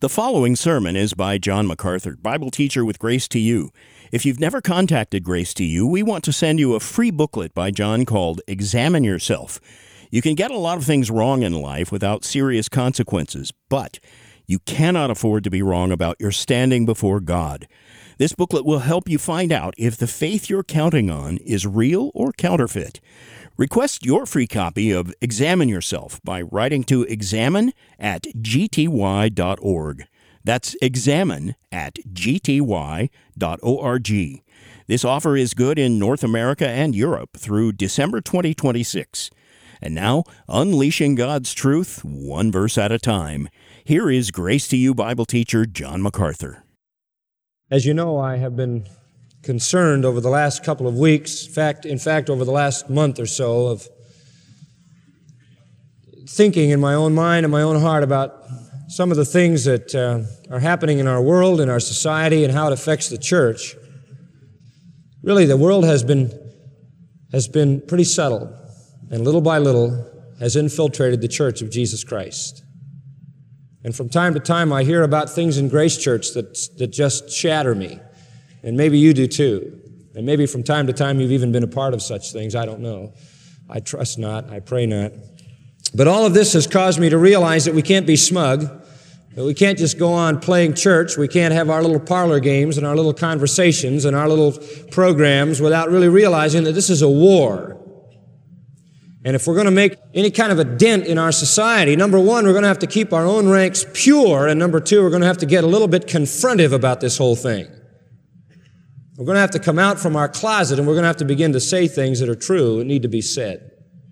The following sermon is by John MacArthur, Bible teacher with Grace to You. If you've never contacted Grace to You, we want to send you a free booklet by John called Examine Yourself. You can get a lot of things wrong in life without serious consequences, but you cannot afford to be wrong about your standing before God. This booklet will help you find out if the faith you're counting on is real or counterfeit. Request your free copy of Examine Yourself by writing to examine@gty.org. That's examine@gty.org. This offer is good in North America and Europe through December 2026. And now, unleashing God's truth, one verse at a time. Here is Grace to You Bible teacher John MacArthur. As you know, I have been concerned over the last couple of weeks, in fact, over the last month or so, of thinking in my own mind and my own heart about some of the things that are happening in our world, in our society, and how it affects the church. Really, the world has been pretty subtle, and little by little has infiltrated the church of Jesus Christ. And from time to time, I hear about things in Grace Church that just shatter me. And maybe you do too. And maybe from time to time you've even been a part of such things. I don't know. I trust not. I pray not. But all of this has caused me to realize that we can't be smug, that we can't just go on playing church. We can't have our little parlor games and our little conversations and our little programs without really realizing that this is a war. And if we're going to make any kind of a dent in our society, number one, we're going to have to keep our own ranks pure, and number two, we're going to have to get a little bit confrontive about this whole thing. We're going to have to come out from our closet, and we're going to have to begin to say things that are true and need to be said.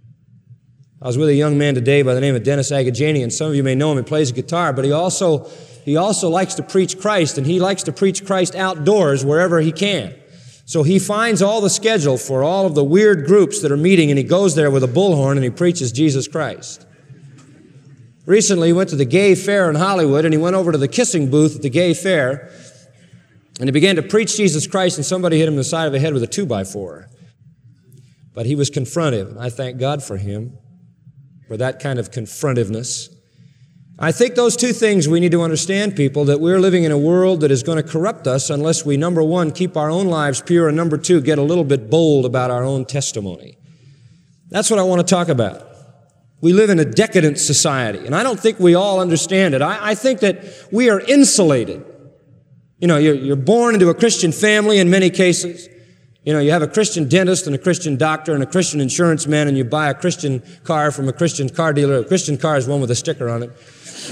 I was with a young man today by the name of Dennis Agajanian. Some of you may know him. He plays guitar, but he also likes to preach Christ, and he likes to preach Christ outdoors wherever he can. So he finds all the schedule for all of the weird groups that are meeting, and he goes there with a bullhorn and he preaches Jesus Christ. Recently, he went to the gay fair in Hollywood, and he went over to the kissing booth at the gay fair, and he began to preach Jesus Christ, and somebody hit him in the side of the head with a 2x4. But he was confrontive, and I thank God for him, for that kind of confrontiveness. I think those two things we need to understand, people, that we're living in a world that is going to corrupt us unless we, number one, keep our own lives pure, and number two, get a little bit bold about our own testimony. That's what I want to talk about. We live in a decadent society, and I don't think we all understand it. I think that we are insulated. You know, you're born into a Christian family in many cases. You know, you have a Christian dentist and a Christian doctor and a Christian insurance man, and you buy a Christian car from a Christian car dealer. A Christian car is one with a sticker on it.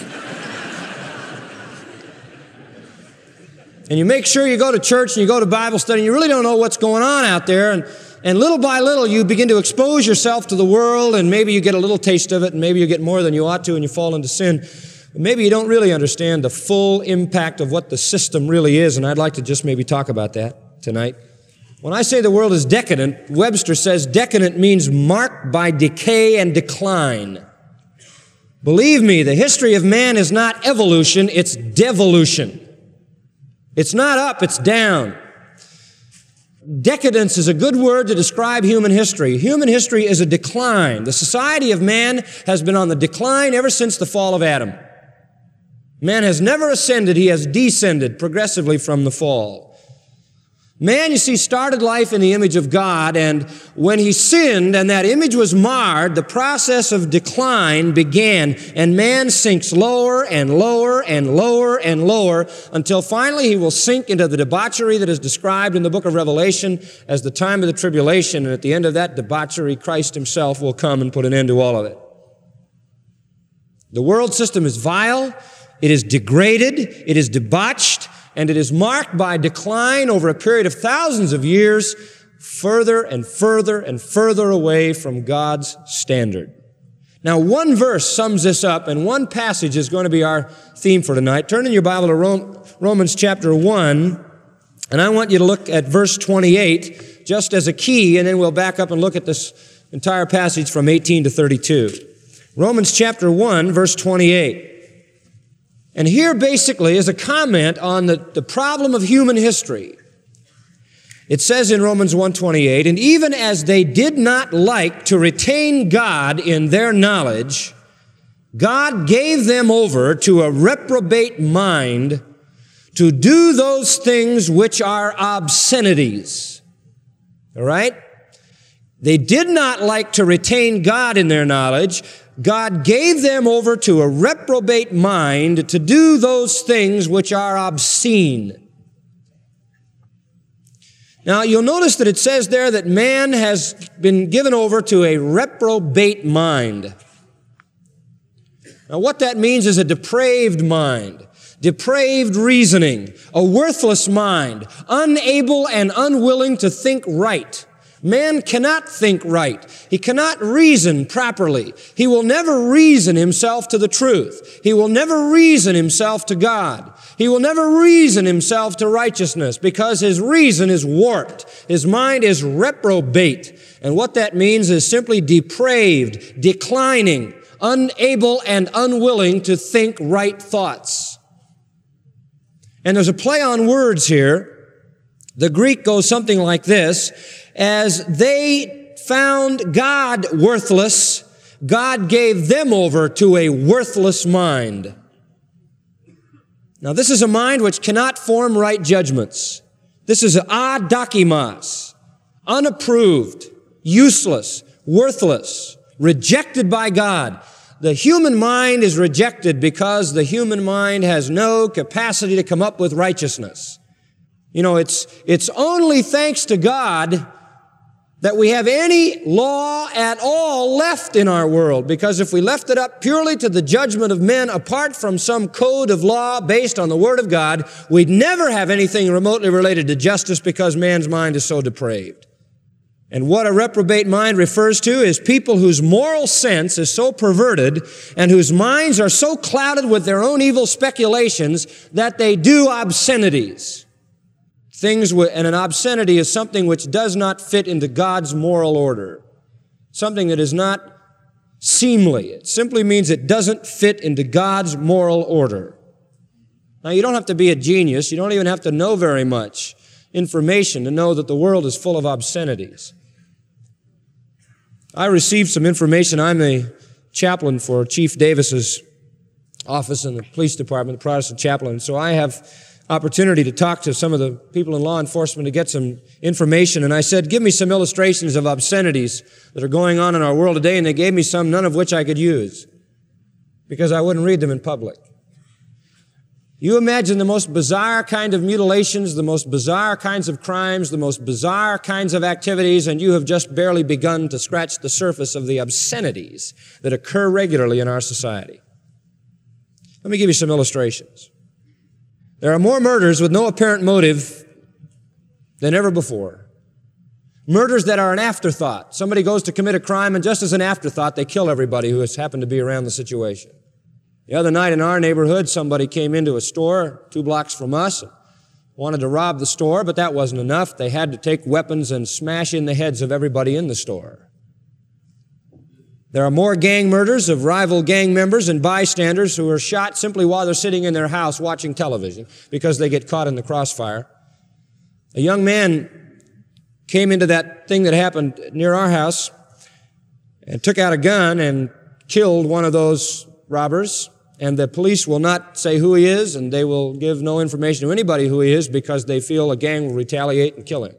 And you make sure you go to church and you go to Bible study, and you really don't know what's going on out there. And little by little, you begin to expose yourself to the world, and maybe you get a little taste of it, and maybe you get more than you ought to, and you fall into sin. Maybe you don't really understand the full impact of what the system really is, and I'd like to just maybe talk about that tonight. When I say the world is decadent, Webster says decadent means marked by decay and decline. Believe me, the history of man is not evolution, it's devolution. It's not up, it's down. Decadence is a good word to describe human history. Human history is a decline. The society of man has been on the decline ever since the fall of Adam. Man has never ascended, he has descended progressively from the fall. Man, you see, started life in the image of God, and when he sinned and that image was marred, the process of decline began, and man sinks lower and lower and lower and lower until finally he will sink into the debauchery that is described in the book of Revelation as the time of the tribulation, and at the end of that debauchery, Christ himself will come and put an end to all of it. The world system is vile, it is degraded, it is debauched, and it is marked by decline over a period of thousands of years, further and further and further away from God's standard. Now, one verse sums this up, and one passage is going to be our theme for tonight. Turn in your Bible to Romans chapter 1, and I want you to look at verse 28 just as a key, and then we'll back up and look at this entire passage from 18 to 32. Romans chapter 1, verse 28. And here basically is a comment on the problem of human history. It says in Romans 1:28, and even as they did not like to retain God in their knowledge, God gave them over to a reprobate mind to do those things which are obscenities. All right? They did not like to retain God in their knowledge. God gave them over to a reprobate mind to do those things which are obscene. Now, you'll notice that it says there that man has been given over to a reprobate mind. Now, what that means is a depraved mind, depraved reasoning, a worthless mind, unable and unwilling to think right. Man cannot think right. He cannot reason properly. He will never reason himself to the truth. He will never reason himself to God. He will never reason himself to righteousness because his reason is warped. His mind is reprobate. And what that means is simply depraved, declining, unable and unwilling to think right thoughts. And there's a play on words here. The Greek goes something like this: as they found God worthless, God gave them over to a worthless mind. Now, this is a mind which cannot form right judgments. This is adokimos, unapproved, useless, worthless, rejected by God. The human mind is rejected because the human mind has no capacity to come up with righteousness. You know, it's only thanks to God that we have any law at all left in our world, because if we left it up purely to the judgment of men apart from some code of law based on the Word of God, we'd never have anything remotely related to justice because man's mind is so depraved. And what a reprobate mind refers to is people whose moral sense is so perverted and whose minds are so clouded with their own evil speculations that they do obscenities. And an obscenity is something which does not fit into God's moral order. Something that is not seemly. It simply means it doesn't fit into God's moral order. Now, you don't have to be a genius. You don't even have to know very much information to know that the world is full of obscenities. I received some information. I'm the chaplain for Chief Davis's office in the police department, the Protestant chaplain. So I have opportunity to talk to some of the people in law enforcement to get some information. And I said, give me some illustrations of obscenities that are going on in our world today. And they gave me some, none of which I could use because I wouldn't read them in public. You imagine the most bizarre kind of mutilations, the most bizarre kinds of crimes, the most bizarre kinds of activities, and you have just barely begun to scratch the surface of the obscenities that occur regularly in our society. Let me give you some illustrations. There are more murders with no apparent motive than ever before. Murders that are an afterthought. Somebody goes to commit a crime, and just as an afterthought, they kill everybody who has happened to be around the situation. The other night in our neighborhood, somebody came into a store 2 blocks from us and wanted to rob the store, but that wasn't enough. They had to take weapons and smash in the heads of everybody in the store. There are more gang murders of rival gang members and bystanders who are shot simply while they're sitting in their house watching television because they get caught in the crossfire. A young man came into that thing that happened near our house and took out a gun and killed one of those robbers. And the police will not say who he is, and they will give no information to anybody who he is because they feel a gang will retaliate and kill him.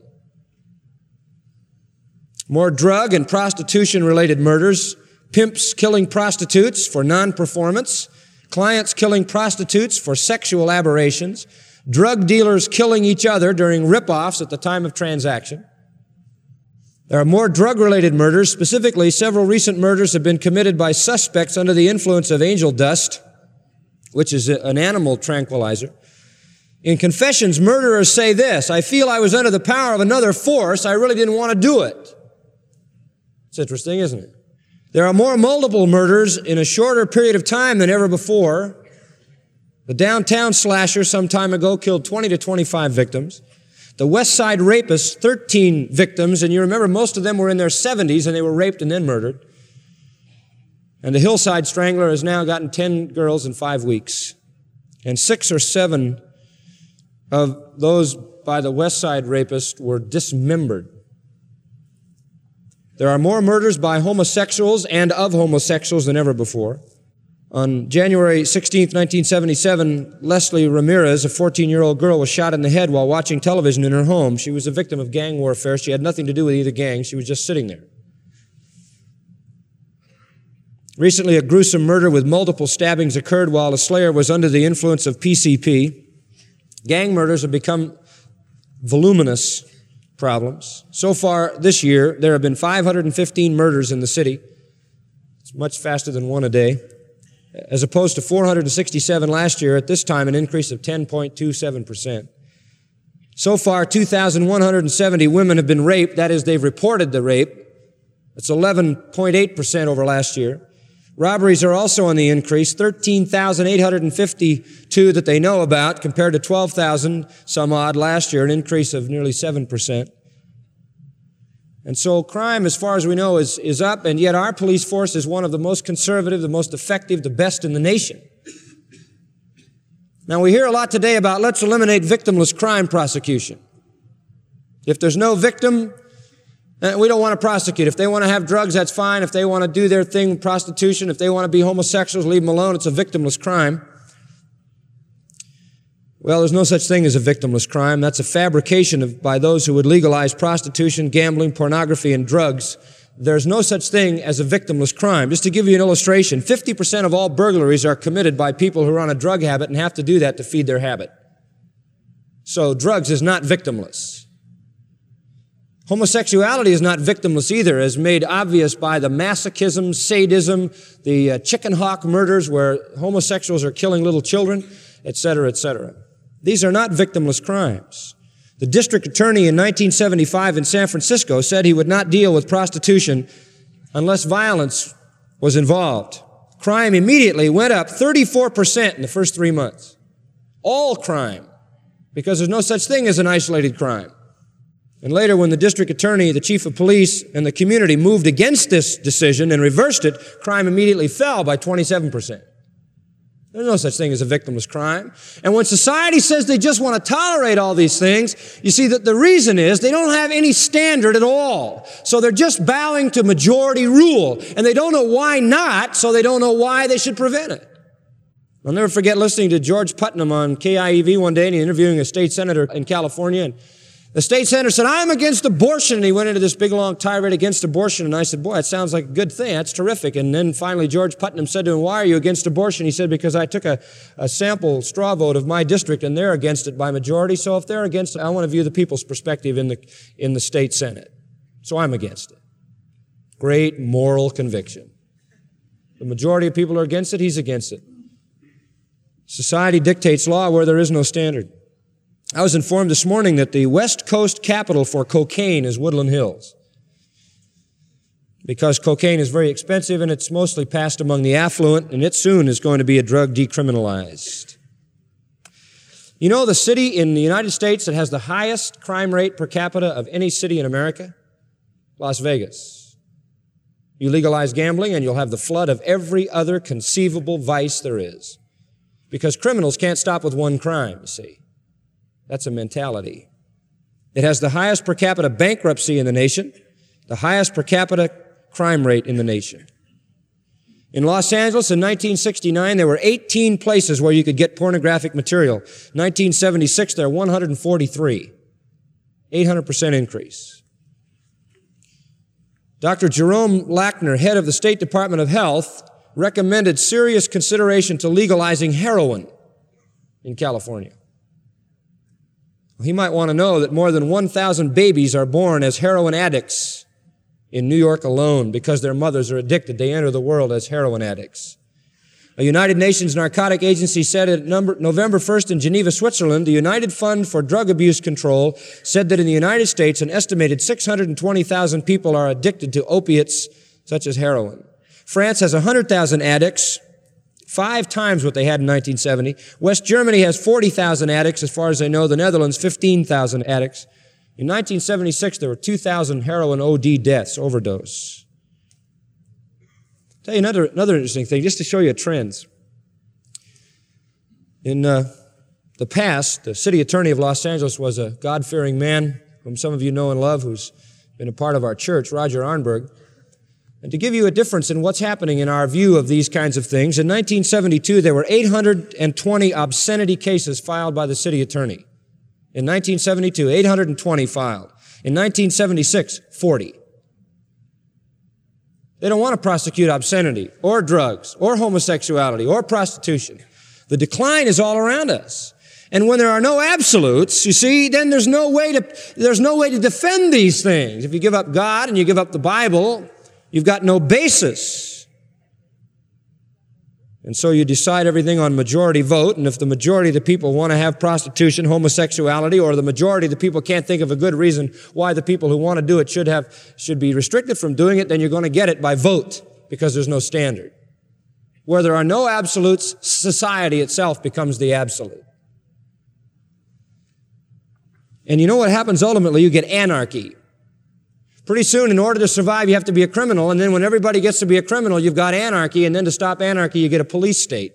More drug and prostitution-related murders, pimps killing prostitutes for non-performance, clients killing prostitutes for sexual aberrations, drug dealers killing each other during rip-offs at the time of transaction. There are more drug-related murders. Specifically, several recent murders have been committed by suspects under the influence of angel dust, which is an animal tranquilizer. In confessions, murderers say this: I feel I was under the power of another force. I really didn't want to do it. It's interesting, isn't it? There are more multiple murders in a shorter period of time than ever before. The downtown slasher some time ago killed 20 to 25 victims. The West Side rapist, 13 victims, and you remember most of them were in their 70s and they were raped and then murdered. And the Hillside Strangler has now gotten 10 girls in 5 weeks. And 6 or 7 of those by the West Side rapist were dismembered. There are more murders by homosexuals and of homosexuals than ever before. On January 16, 1977, Leslie Ramirez, a 14-year-old girl, was shot in the head while watching television in her home. She was a victim of gang warfare. She had nothing to do with either gang. She was just sitting there. Recently, a gruesome murder with multiple stabbings occurred while the slayer was under the influence of PCP. Gang murders have become voluminous problems. So far this year, there have been 515 murders in the city. It's much faster than one a day, as opposed to 467 last year, at this time an increase of 10.27%. So far, 2,170 women have been raped. That is, they've reported the rape. That's 11.8% over last year. Robberies are also on the increase, 13,852 that they know about, compared to 12,000 some odd last year, an increase of nearly 7%. And so crime, as far as we know, is up, and yet our police force is one of the most conservative, the most effective, the best in the nation. Now, we hear a lot today about let's eliminate victimless crime prosecution. If there's no victim, we don't want to prosecute. If they want to have drugs, that's fine. If they want to do their thing, prostitution, if they want to be homosexuals, leave them alone. It's a victimless crime. Well, there's no such thing as a victimless crime. That's a fabrication by those who would legalize prostitution, gambling, pornography, and drugs. There's no such thing as a victimless crime. Just to give you an illustration, 50% of all burglaries are committed by people who are on a drug habit and have to do that to feed their habit. So drugs is not victimless. Homosexuality is not victimless either, as made obvious by the masochism, sadism, the chicken hawk murders where homosexuals are killing little children, etc., etc. These are not victimless crimes. The district attorney in 1975 in San Francisco said he would not deal with prostitution unless violence was involved. Crime immediately went up 34% in the first 3 months. All crime, because there's no such thing as an isolated crime. And later, when the district attorney, the chief of police, and the community moved against this decision and reversed it, crime immediately fell by 27%. There's no such thing as a victimless crime. And when society says they just want to tolerate all these things, you see that the reason is they don't have any standard at all. So they're just bowing to majority rule. And they don't know why not, so they don't know why they should prevent it. I'll never forget listening to George Putnam on KIEV one day, and he interviewing a state senator in California, and the state senator said, "I'm against abortion." And he went into this big, long tirade against abortion. And I said, "Boy, that sounds like a good thing. That's terrific." And then finally, George Putnam said to him, "Why are you against abortion?" He said, "Because I took a sample straw vote of my district, and they're against it by majority. So if they're against it, I want to view the people's perspective in the state Senate. So I'm against it." Great moral conviction. The majority of people are against it. He's against it. Society dictates law where there is no standard. I was informed this morning that the West Coast capital for cocaine is Woodland Hills, because cocaine is very expensive and it's mostly passed among the affluent, and it soon is going to be a drug decriminalized. You know the city in the United States that has the highest crime rate per capita of any city in America? Las Vegas. You legalize gambling and you'll have the flood of every other conceivable vice there is, because criminals can't stop with one crime, you see. That's a mentality. It has the highest per capita bankruptcy in the nation, the highest per capita crime rate in the nation. In Los Angeles in 1969, there were 18 places where you could get pornographic material. 1976, there were 143. 800% increase. Dr. Jerome Lackner, head of the State Department of Health, recommended serious consideration to legalizing heroin in California. He might want to know that more than 1,000 babies are born as heroin addicts in New York alone because their mothers are addicted. They enter the world as heroin addicts. A United Nations narcotic agency said at November 1st in Geneva, Switzerland, the United Fund for Drug Abuse Control said that in the United States, an estimated 620,000 people are addicted to opiates such as heroin. France has 100,000 addicts, 5 times what they had in 1970. West Germany has 40,000 addicts, as far as I know. The Netherlands, 15,000 addicts. In 1976, there were 2,000 heroin OD deaths, overdose. I'll tell you another interesting thing, just to show you trends. In the past, the city attorney of Los Angeles was a God-fearing man, whom some of you know and love, who's been a part of our church, Roger Arnberg. And to give you a difference in what's happening in our view of these kinds of things, in 1972, there were 820 obscenity cases filed by the city attorney. In 1972, 820 filed. In 1976, 40. They don't want to prosecute obscenity or drugs or homosexuality or prostitution. The decline is all around us. And when there are no absolutes, you see, then there's no way to defend these things. If you give up God and you give up the Bible, you've got no basis. And so you decide everything on majority vote, and if the majority of the people want to have prostitution, homosexuality, or the majority of the people can't think of a good reason why the people who want to do it should be restricted from doing it, then you're going to get it by vote, because there's no standard. Where there are no absolutes, society itself becomes the absolute. And you know what happens ultimately? You get anarchy. Pretty soon, in order to survive, you have to be a criminal, and then when everybody gets to be a criminal, you've got anarchy, and then to stop anarchy, you get a police state.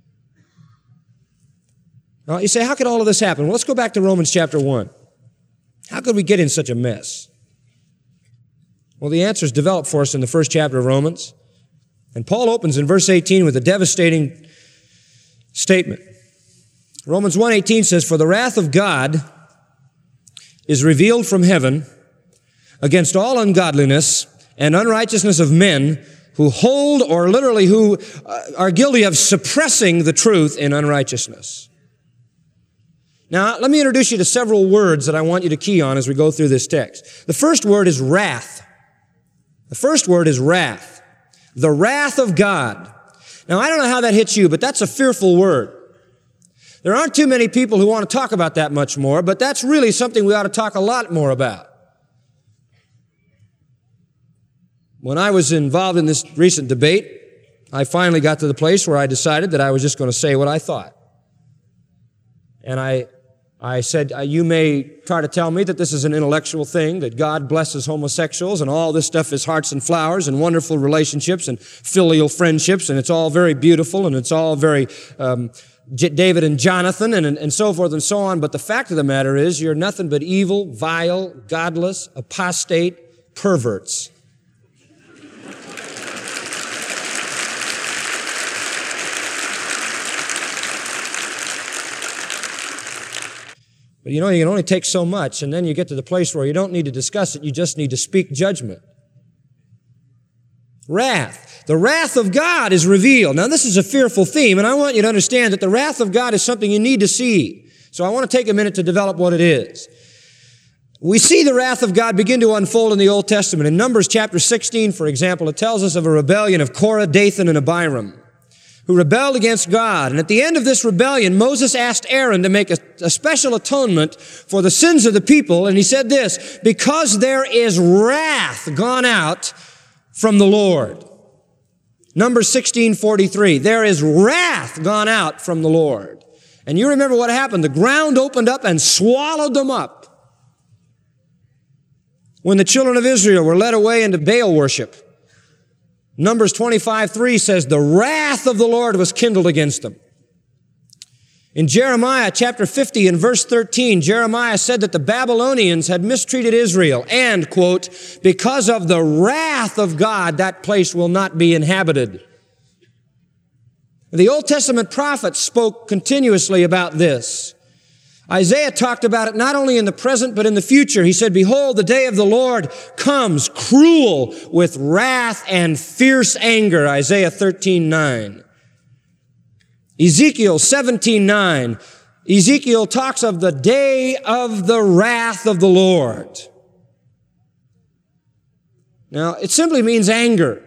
Now, you say, how could all of this happen? Well, let's go back to Romans chapter 1. How could we get in such a mess? Well, the answer is developed for us in the first chapter of Romans, and Paul opens in verse 18 with a devastating statement. Romans 1:18 says, "For the wrath of God is revealed from heaven against all ungodliness and unrighteousness of men who hold, or literally who are guilty of suppressing the truth in unrighteousness." Now, let me introduce you to several words that I want you to key on as we go through this text. The first word is wrath. The first word is wrath. The wrath of God. Now, I don't know how that hits you, but that's a fearful word. There aren't too many people who want to talk about that much more, but that's really something we ought to talk a lot more about. When I was involved in this recent debate, I finally got to the place where I decided that I was just going to say what I thought. And I said, you may try to tell me that this is an intellectual thing, that God blesses homosexuals and all this stuff is hearts and flowers and wonderful relationships and filial friendships, and it's all very beautiful and it's all very David and Jonathan and so forth and so on. But the fact of the matter is you're nothing but evil, vile, godless, apostate perverts. But you know, you can only take so much, and then you get to the place where you don't need to discuss it, you just need to speak judgment. Wrath. The wrath of God is revealed. Now, this is a fearful theme, and I want you to understand that the wrath of God is something you need to see. So I want to take a minute to develop what it is. We see the wrath of God begin to unfold in the Old Testament. In Numbers chapter 16, for example, it tells us of a rebellion of Korah, Dathan, and Abiram, who rebelled against God. And at the end of this rebellion, Moses asked Aaron to make a special atonement for the sins of the people. And he said this, because there is wrath gone out from the Lord. Numbers 16:43, there is wrath gone out from the Lord. And you remember what happened. The ground opened up and swallowed them up when the children of Israel were led away into Baal worship. Numbers 25:3 says, the wrath of the Lord was kindled against them. In Jeremiah chapter 50 and verse 13, Jeremiah said that the Babylonians had mistreated Israel and, quote, because of the wrath of God, that place will not be inhabited. The Old Testament prophets spoke continuously about this. Isaiah talked about it not only in the present, but in the future. He said, behold, the day of the Lord comes cruel with wrath and fierce anger. Isaiah 13:9. Ezekiel 17:9. Ezekiel talks of the day of the wrath of the Lord. Now, it simply means anger.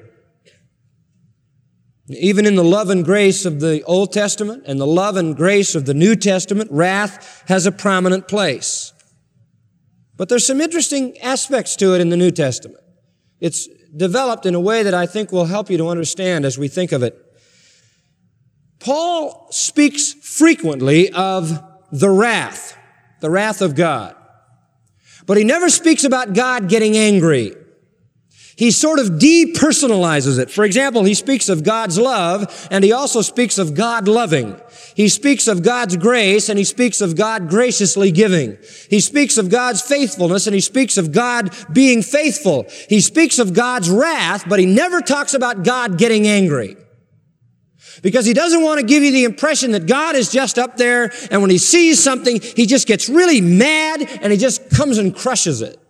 Even in the love and grace of the Old Testament and the love and grace of the New Testament, wrath has a prominent place. But there's some interesting aspects to it in the New Testament. It's developed in a way that I think will help you to understand as we think of it. Paul speaks frequently of the wrath of God. But he never speaks about God getting angry. He sort of depersonalizes it. For example, he speaks of God's love, and he also speaks of God loving. He speaks of God's grace, and he speaks of God graciously giving. He speaks of God's faithfulness, and he speaks of God being faithful. He speaks of God's wrath, but he never talks about God getting angry. Because he doesn't want to give you the impression that God is just up there, and when he sees something, he just gets really mad, and he just comes and crushes it.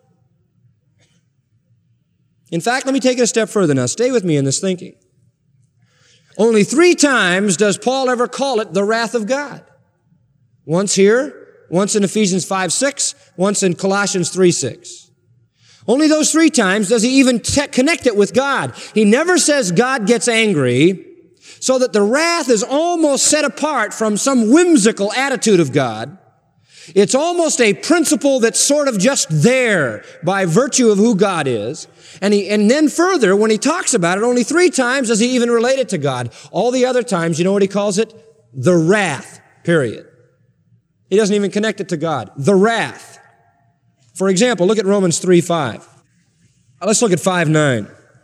In fact, let me take it a step further now. Stay with me in this thinking. Only 3 times does Paul ever call it the wrath of God. Once here, once in Ephesians 5:6, once in Colossians 3:6. Only those 3 times does he even connect it with God. He never says God gets angry, so that the wrath is almost set apart from some whimsical attitude of God. It's almost a principle that's sort of just there by virtue of who God is. And then further, when he talks about it, only 3 times does he even relate it to God. All the other times, you know what he calls it? The wrath, period. He doesn't even connect it to God. The wrath. For example, look at Romans 3:5. Let's look at 5:9.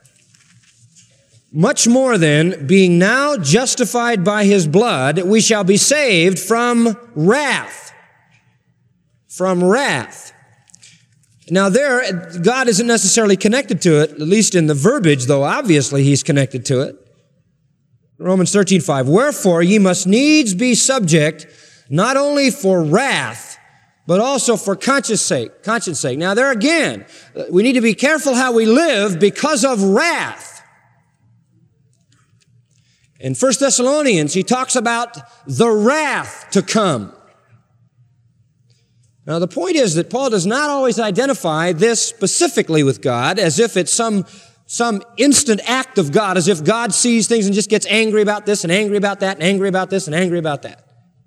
Much more then, being now justified by his blood, we shall be saved from wrath. From wrath. Now there, God isn't necessarily connected to it, at least in the verbiage, though obviously he's connected to it. Romans 13:5, wherefore ye must needs be subject, not only for wrath, but also for conscience sake. Now there again, we need to be careful how we live because of wrath. In 1 Thessalonians, he talks about the wrath to come. Now, the point is that Paul does not always identify this specifically with God as if it's some instant act of God, as if God sees things and just gets angry about this and angry about that and angry about this and angry about that.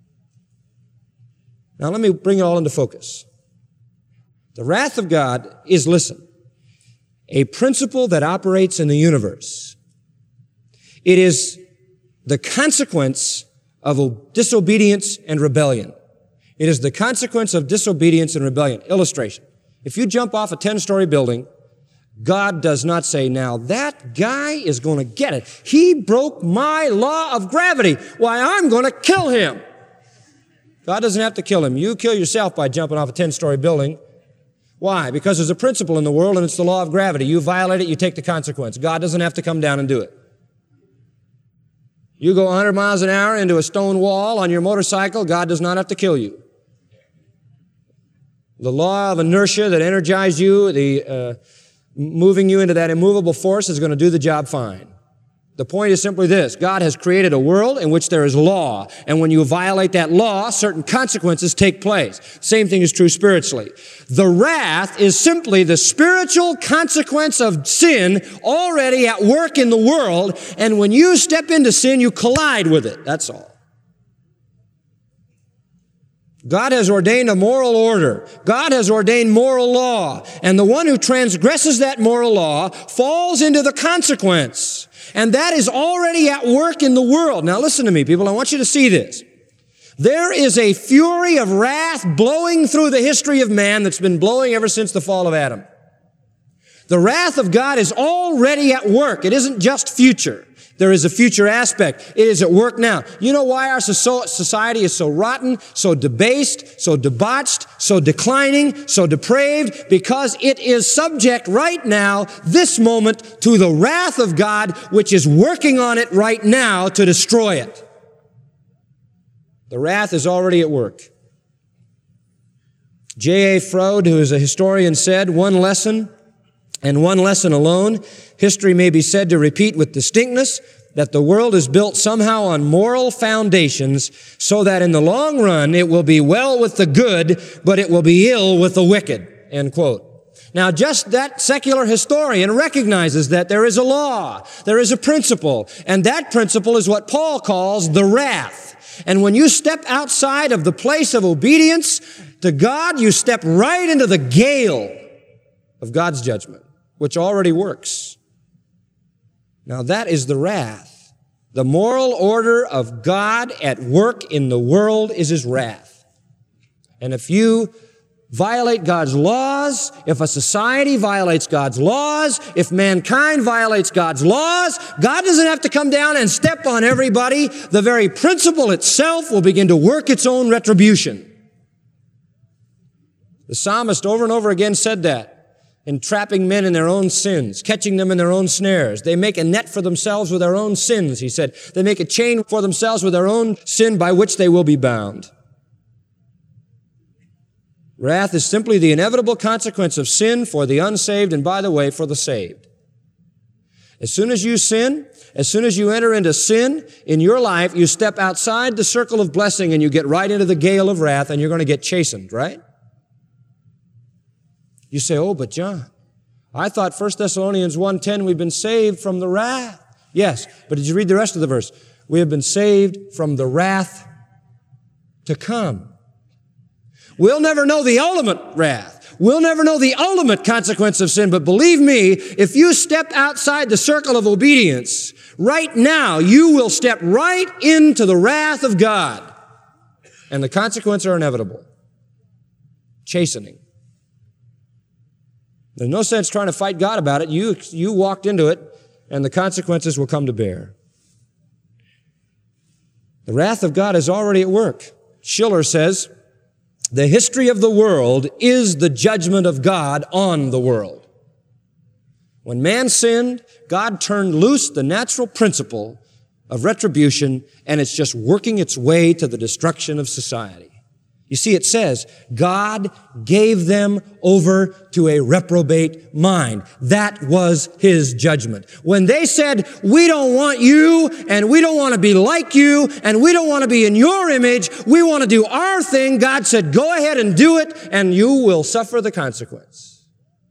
Now, let me bring it all into focus. The wrath of God is, listen, a principle that operates in the universe. It is the consequence of disobedience and rebellion. It is the consequence of disobedience and rebellion. Illustration. If you jump off a 10-story building, God does not say, now that guy is going to get it. He broke my law of gravity. Why, I'm going to kill him. God doesn't have to kill him. You kill yourself by jumping off a 10-story building. Why? Because there's a principle in the world, and it's the law of gravity. You violate it, you take the consequence. God doesn't have to come down and do it. You go 100 miles an hour into a stone wall on your motorcycle, God does not have to kill you. The law of inertia that energized you, moving you into that immovable force is going to do the job fine. The point is simply this. God has created a world in which there is law. And when you violate that law, certain consequences take place. Same thing is true spiritually. The wrath is simply the spiritual consequence of sin already at work in the world. And when you step into sin, you collide with it. That's all. God has ordained a moral order. God has ordained moral law. And the one who transgresses that moral law falls into the consequence. And that is already at work in the world. Now listen to me, people. I want you to see this. There is a fury of wrath blowing through the history of man that's been blowing ever since the fall of Adam. The wrath of God is already at work. It isn't just future. There is a future aspect. It is at work now. You know why our society is so rotten, so debased, so debauched, so declining, so depraved? Because it is subject right now, this moment, to the wrath of God, which is working on it right now to destroy it. The wrath is already at work. J.A. Froude, who is a historian, said, one lesson, and one lesson alone, history may be said to repeat with distinctness that the world is built somehow on moral foundations so that in the long run it will be well with the good, but it will be ill with the wicked, end quote. Now, just that secular historian recognizes that there is a law, there is a principle, and that principle is what Paul calls the wrath. And when you step outside of the place of obedience to God, you step right into the gale of God's judgment, which already works. Now that is the wrath. The moral order of God at work in the world is His wrath. And if you violate God's laws, if a society violates God's laws, if mankind violates God's laws, God doesn't have to come down and step on everybody. The very principle itself will begin to work its own retribution. The psalmist over and over again said that, entrapping men in their own sins, catching them in their own snares. They make a net for themselves with their own sins, he said. They make a chain for themselves with their own sin by which they will be bound. Wrath is simply the inevitable consequence of sin for the unsaved and, by the way, for the saved. As soon as you sin, as soon as you enter into sin in your life, you step outside the circle of blessing and you get right into the gale of wrath and you're going to get chastened, right? You say, oh, but John, I thought 1 Thessalonians 1:10, we've been saved from the wrath. Yes, but did you read the rest of the verse? We have been saved from the wrath to come. We'll never know the ultimate wrath. We'll never know the ultimate consequence of sin, but believe me, if you step outside the circle of obedience, right now, you will step right into the wrath of God. And the consequences are inevitable. Chastening. There's no sense trying to fight God about it. You walked into it, and the consequences will come to bear. The wrath of God is already at work. Schiller says, the history of the world is the judgment of God on the world. When man sinned, God turned loose the natural principle of retribution, and it's just working its way to the destruction of society. You see, it says, God gave them over to a reprobate mind. That was His judgment. When they said, we don't want you, and we don't want to be like you, and we don't want to be in your image, we want to do our thing, God said, go ahead and do it, and you will suffer the consequence.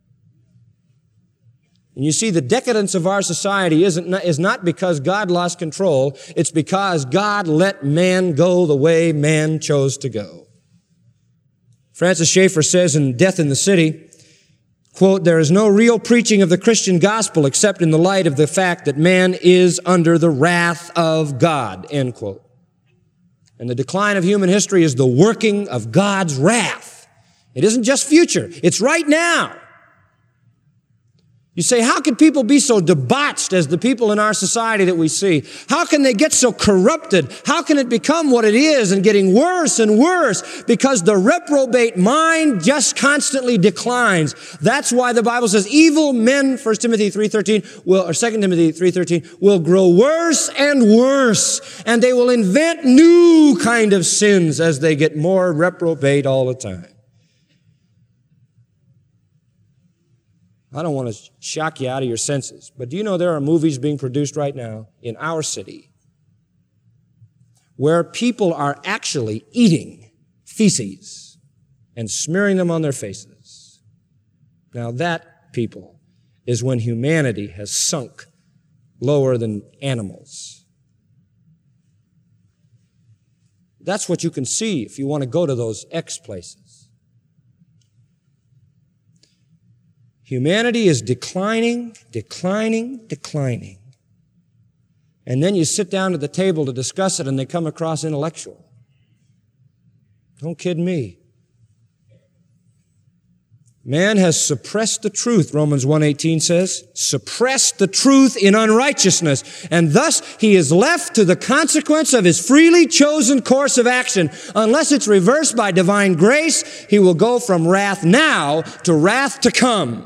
And you see, the decadence of our society is not because God lost control, it's because God let man go the way man chose to go. Francis Schaeffer says in Death in the City, quote, there is no real preaching of the Christian gospel except in the light of the fact that man is under the wrath of God, end quote. And the decline of human history is the working of God's wrath. It isn't just future, it's right now. You say, how can people be so debauched as the people in our society that we see? How can they get so corrupted? How can it become what it is and getting worse and worse? Because the reprobate mind just constantly declines. That's why the Bible says evil men, 1 Timothy 3:13, or 2 Timothy 3:13, will grow worse and worse, and they will invent new kind of sins as they get more reprobate all the time. I don't want to shock you out of your senses, but do you know there are movies being produced right now in our city where people are actually eating feces and smearing them on their faces? Now that, people, is when humanity has sunk lower than animals. That's what you can see if you want to go to those X places. Humanity is declining. And then you sit down at the table to discuss it and they come across intellectual. Don't kid me. Man has suppressed the truth, Romans 1:18 says, suppressed the truth in unrighteousness, and thus he is left to the consequence of his freely chosen course of action. Unless it's reversed by divine grace, he will go from wrath now to wrath to come.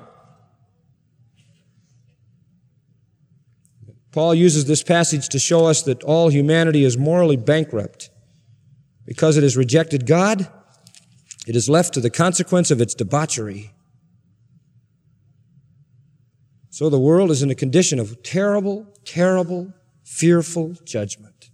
Paul uses this passage to show us that all humanity is morally bankrupt. Because it has rejected God, it is left to the consequence of its debauchery. So the world is in a condition of terrible, fearful judgment.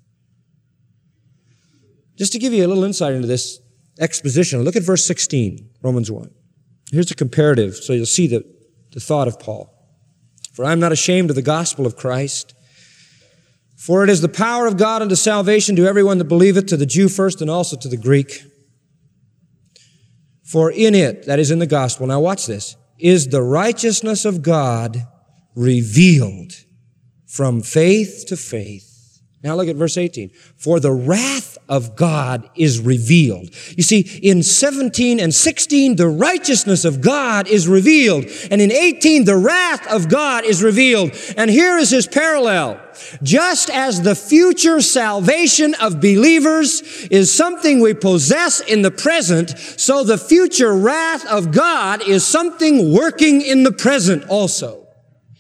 Just to give you a little insight into this exposition, look at verse 16, Romans 1. Here's a comparative, so you'll see the thought of Paul. For I am not ashamed of the gospel of Christ, for it is the power of God unto salvation to everyone that believeth, to the Jew first and also to the Greek. For in it, that is in the gospel, now watch this, is the righteousness of God revealed from faith to faith, Now look at verse 18. For the wrath of God is revealed. You see, in 17 and 16, the righteousness of God is revealed. And in 18, the wrath of God is revealed. And here is his parallel. Just as the future salvation of believers is something we possess in the present, so the future wrath of God is something working in the present also.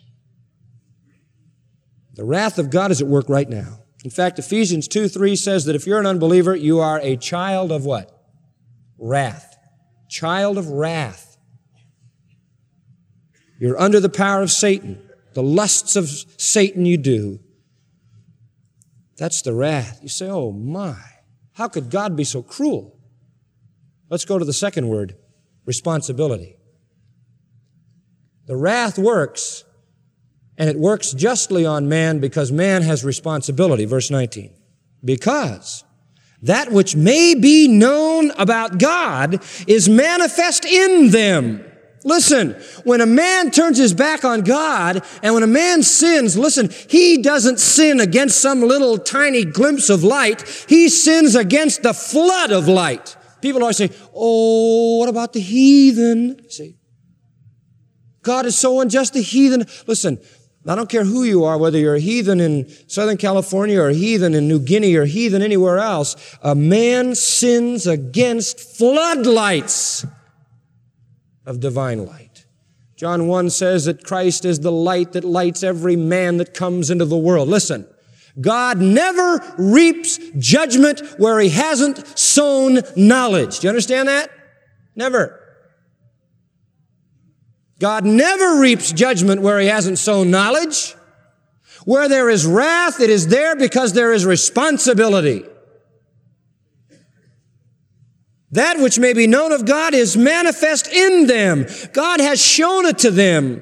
The wrath of God is at work right now. In fact, Ephesians 2:3 says that if you're an unbeliever, you are a child of what? Wrath. Child of wrath. You're under the power of Satan. The lusts of Satan you do. That's the wrath. You say, oh my, how could God be so cruel? Let's go to the second word, responsibility. The wrath works, and it works justly on man because man has responsibility. Verse 19. Because that which may be known about God is manifest in them. Listen, when a man turns his back on God and when a man sins, listen, he doesn't sin against some little tiny glimpse of light. He sins against the flood of light. People always say, oh, what about the heathen? You see, God is so unjust, the heathen. Listen, I don't care who you are, whether you're a heathen in Southern California or a heathen in New Guinea or a heathen anywhere else, a man sins against floodlights of divine light. John 1 says that Christ is the light that lights every man that comes into the world. Listen, God never reaps judgment where he hasn't sown knowledge. Do you understand that? Never. God never reaps judgment where he hasn't sown knowledge. Where there is wrath, it is there because there is responsibility. That which may be known of God is manifest in them. God has shown it to them.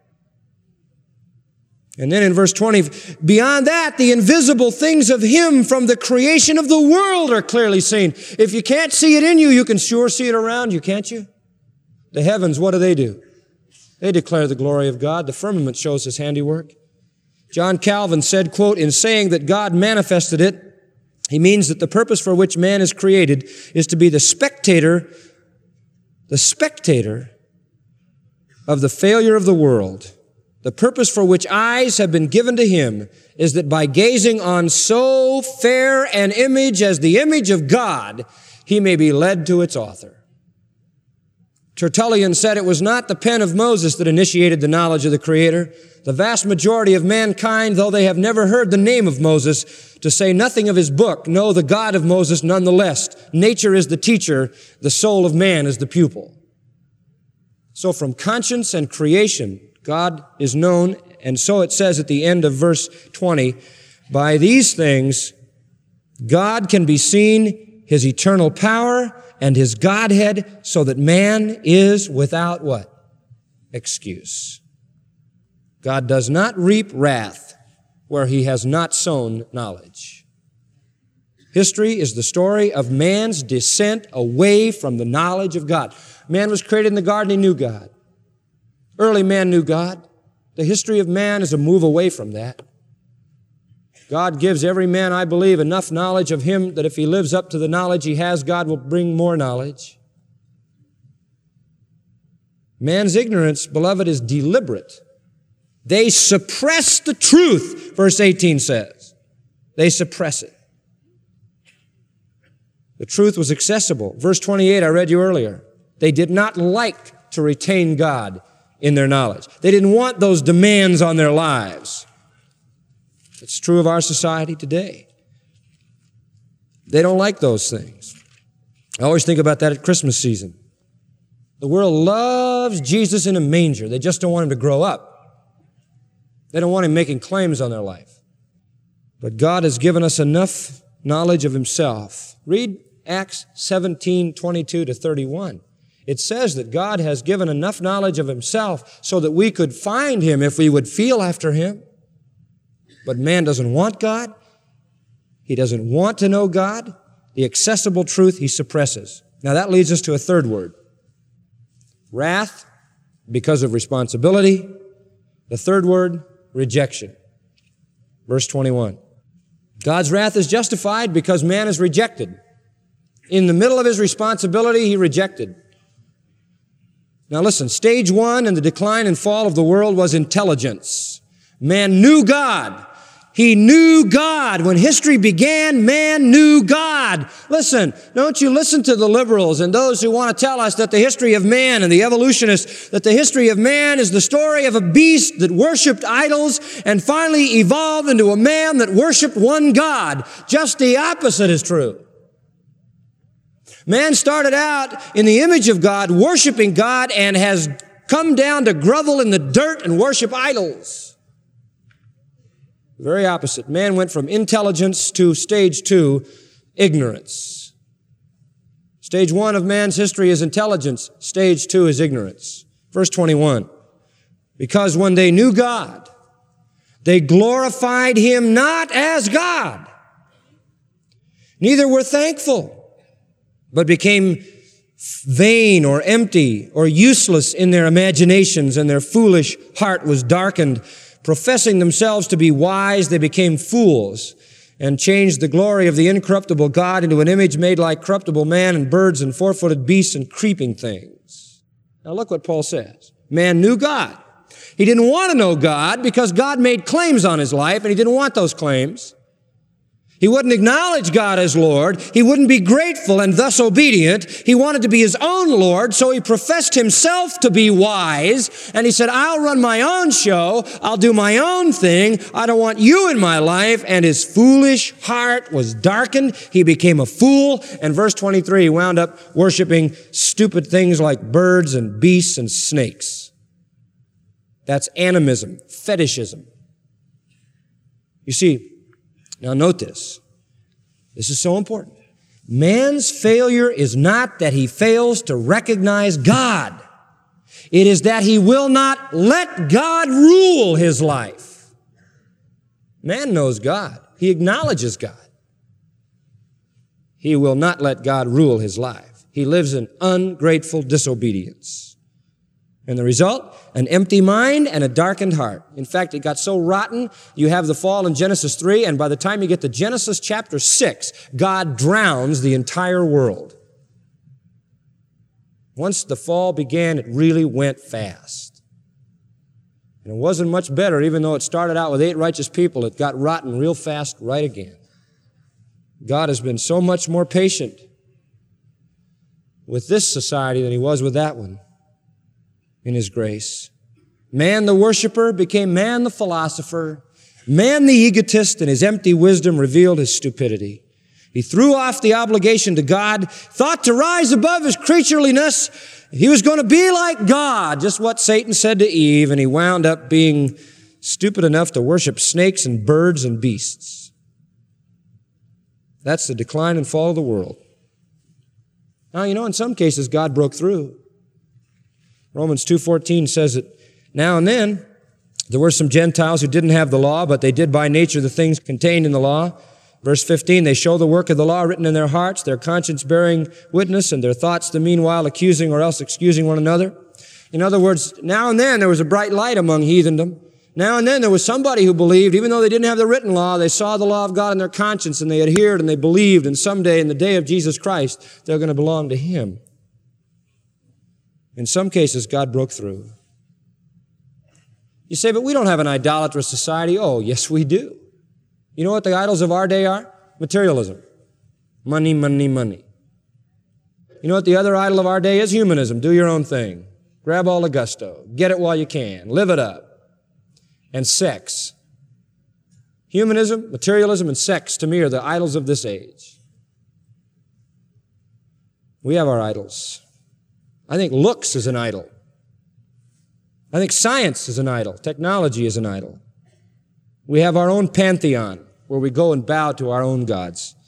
And then in verse 20, beyond that, the invisible things of him from the creation of the world are clearly seen. If you can't see it in you, you can sure see it around you, can't you? The heavens, what do? They declare the glory of God. The firmament shows his handiwork. John Calvin said, quote, in saying that God manifested it, he means that the purpose for which man is created is to be the spectator of the failure of the world. The purpose for which eyes have been given to him is that by gazing on so fair an image as the image of God, he may be led to its author. Tertullian said it was not the pen of Moses that initiated the knowledge of the Creator. The vast majority of mankind, though they have never heard the name of Moses, to say nothing of his book, know the God of Moses nonetheless. Nature is the teacher, the soul of man is the pupil. So from conscience and creation, God is known, and so it says at the end of verse 20, by these things, God can be seen, his eternal power and his Godhead, so that man is without what? Excuse. God does not reap wrath where he has not sown knowledge. History is the story of man's descent away from the knowledge of God. Man was created in the garden, he knew God. Early man knew God. The history of man is a move away from that. God gives every man, I believe, enough knowledge of him that if he lives up to the knowledge he has, God will bring more knowledge. Man's ignorance, beloved, is deliberate. They suppress the truth, verse 18 says. They suppress it. The truth was accessible. Verse 28, I read you earlier. They did not like to retain God in their knowledge. They didn't want those demands on their lives. It's true of our society today. They don't like those things. I always think about that at Christmas season. The world loves Jesus in a manger. They just don't want him to grow up. They don't want him making claims on their life. But God has given us enough knowledge of himself. Read Acts 17:22-31. It says that God has given enough knowledge of himself so that we could find him if we would feel after him. But man doesn't want God. He doesn't want to know God. The accessible truth he suppresses. Now that leads us to a third word. Wrath, because of responsibility. The third word, rejection. Verse 21. God's wrath is justified because man is rejected. In the middle of his responsibility, he rejected. Now listen, stage one in the decline and fall of the world was intelligence. Man knew God. He knew God. When history began, man knew God. Listen, don't you listen to the liberals and those who want to tell us that the history of man and the evolutionists, that the history of man is the story of a beast that worshiped idols and finally evolved into a man that worshiped one God. Just the opposite is true. Man started out in the image of God, worshiping God, and has come down to grovel in the dirt and worship idols. Very opposite. Man went from intelligence to stage two, ignorance. Stage one of man's history is intelligence. Stage two is ignorance. Verse 21. Because when they knew God, they glorified Him not as God. Neither were thankful, but became vain or empty or useless in their imaginations, and their foolish heart was darkened. Professing themselves to be wise, they became fools and changed the glory of the incorruptible God into an image made like corruptible man and birds and four-footed beasts and creeping things. Now look what Paul says. Man knew God. He didn't want to know God because God made claims on his life, and he didn't want those claims. He wouldn't acknowledge God as Lord. He wouldn't be grateful and thus obedient. He wanted to be his own Lord, so he professed himself to be wise. And he said, I'll run my own show. I'll do my own thing. I don't want you in my life. And his foolish heart was darkened. He became a fool. And verse 23, he wound up worshiping stupid things like birds and beasts and snakes. That's animism, fetishism. You see, now note this. This is so important. Man's failure is not that he fails to recognize God. It is that he will not let God rule his life. Man knows God. He acknowledges God. He will not let God rule his life. He lives in ungrateful disobedience. And the result? An empty mind and a darkened heart. In fact, it got so rotten, you have the fall in Genesis 3, and by the time you get to Genesis chapter 6, God drowns the entire world. Once the fall began, it really went fast. And it wasn't much better, even though it started out with 8 righteous people, it got rotten real fast right again. God has been so much more patient with this society than he was with that one. In his grace. Man the worshiper became man the philosopher. Man the egotist, and his empty wisdom revealed his stupidity. He threw off the obligation to God, thought to rise above his creatureliness. He was going to be like God, just what Satan said to Eve, and he wound up being stupid enough to worship snakes and birds and beasts. That's the decline and fall of the world. Now, in some cases, God broke through. Romans 2:14 says that now and then there were some Gentiles who didn't have the law, but they did by nature the things contained in the law. Verse 15, they show the work of the law written in their hearts, their conscience bearing witness, and their thoughts the meanwhile accusing or else excusing one another. In other words, now and then there was a bright light among heathendom. Now and then there was somebody who believed, even though they didn't have the written law, they saw the law of God in their conscience, and they adhered and they believed, and someday in the day of Jesus Christ, they're going to belong to Him. In some cases, God broke through. You say, but we don't have an idolatrous society. Oh, yes, we do. You know what the idols of our day are? Materialism. Money, money, money. You know what the other idol of our day is? Humanism. Do your own thing. Grab all the gusto. Get it while you can. Live it up. And sex. Humanism, materialism, and sex, to me, are the idols of this age. We have our idols. I think looks is an idol. I think science is an idol. Technology is an idol. We have our own pantheon where we go and bow to our own gods.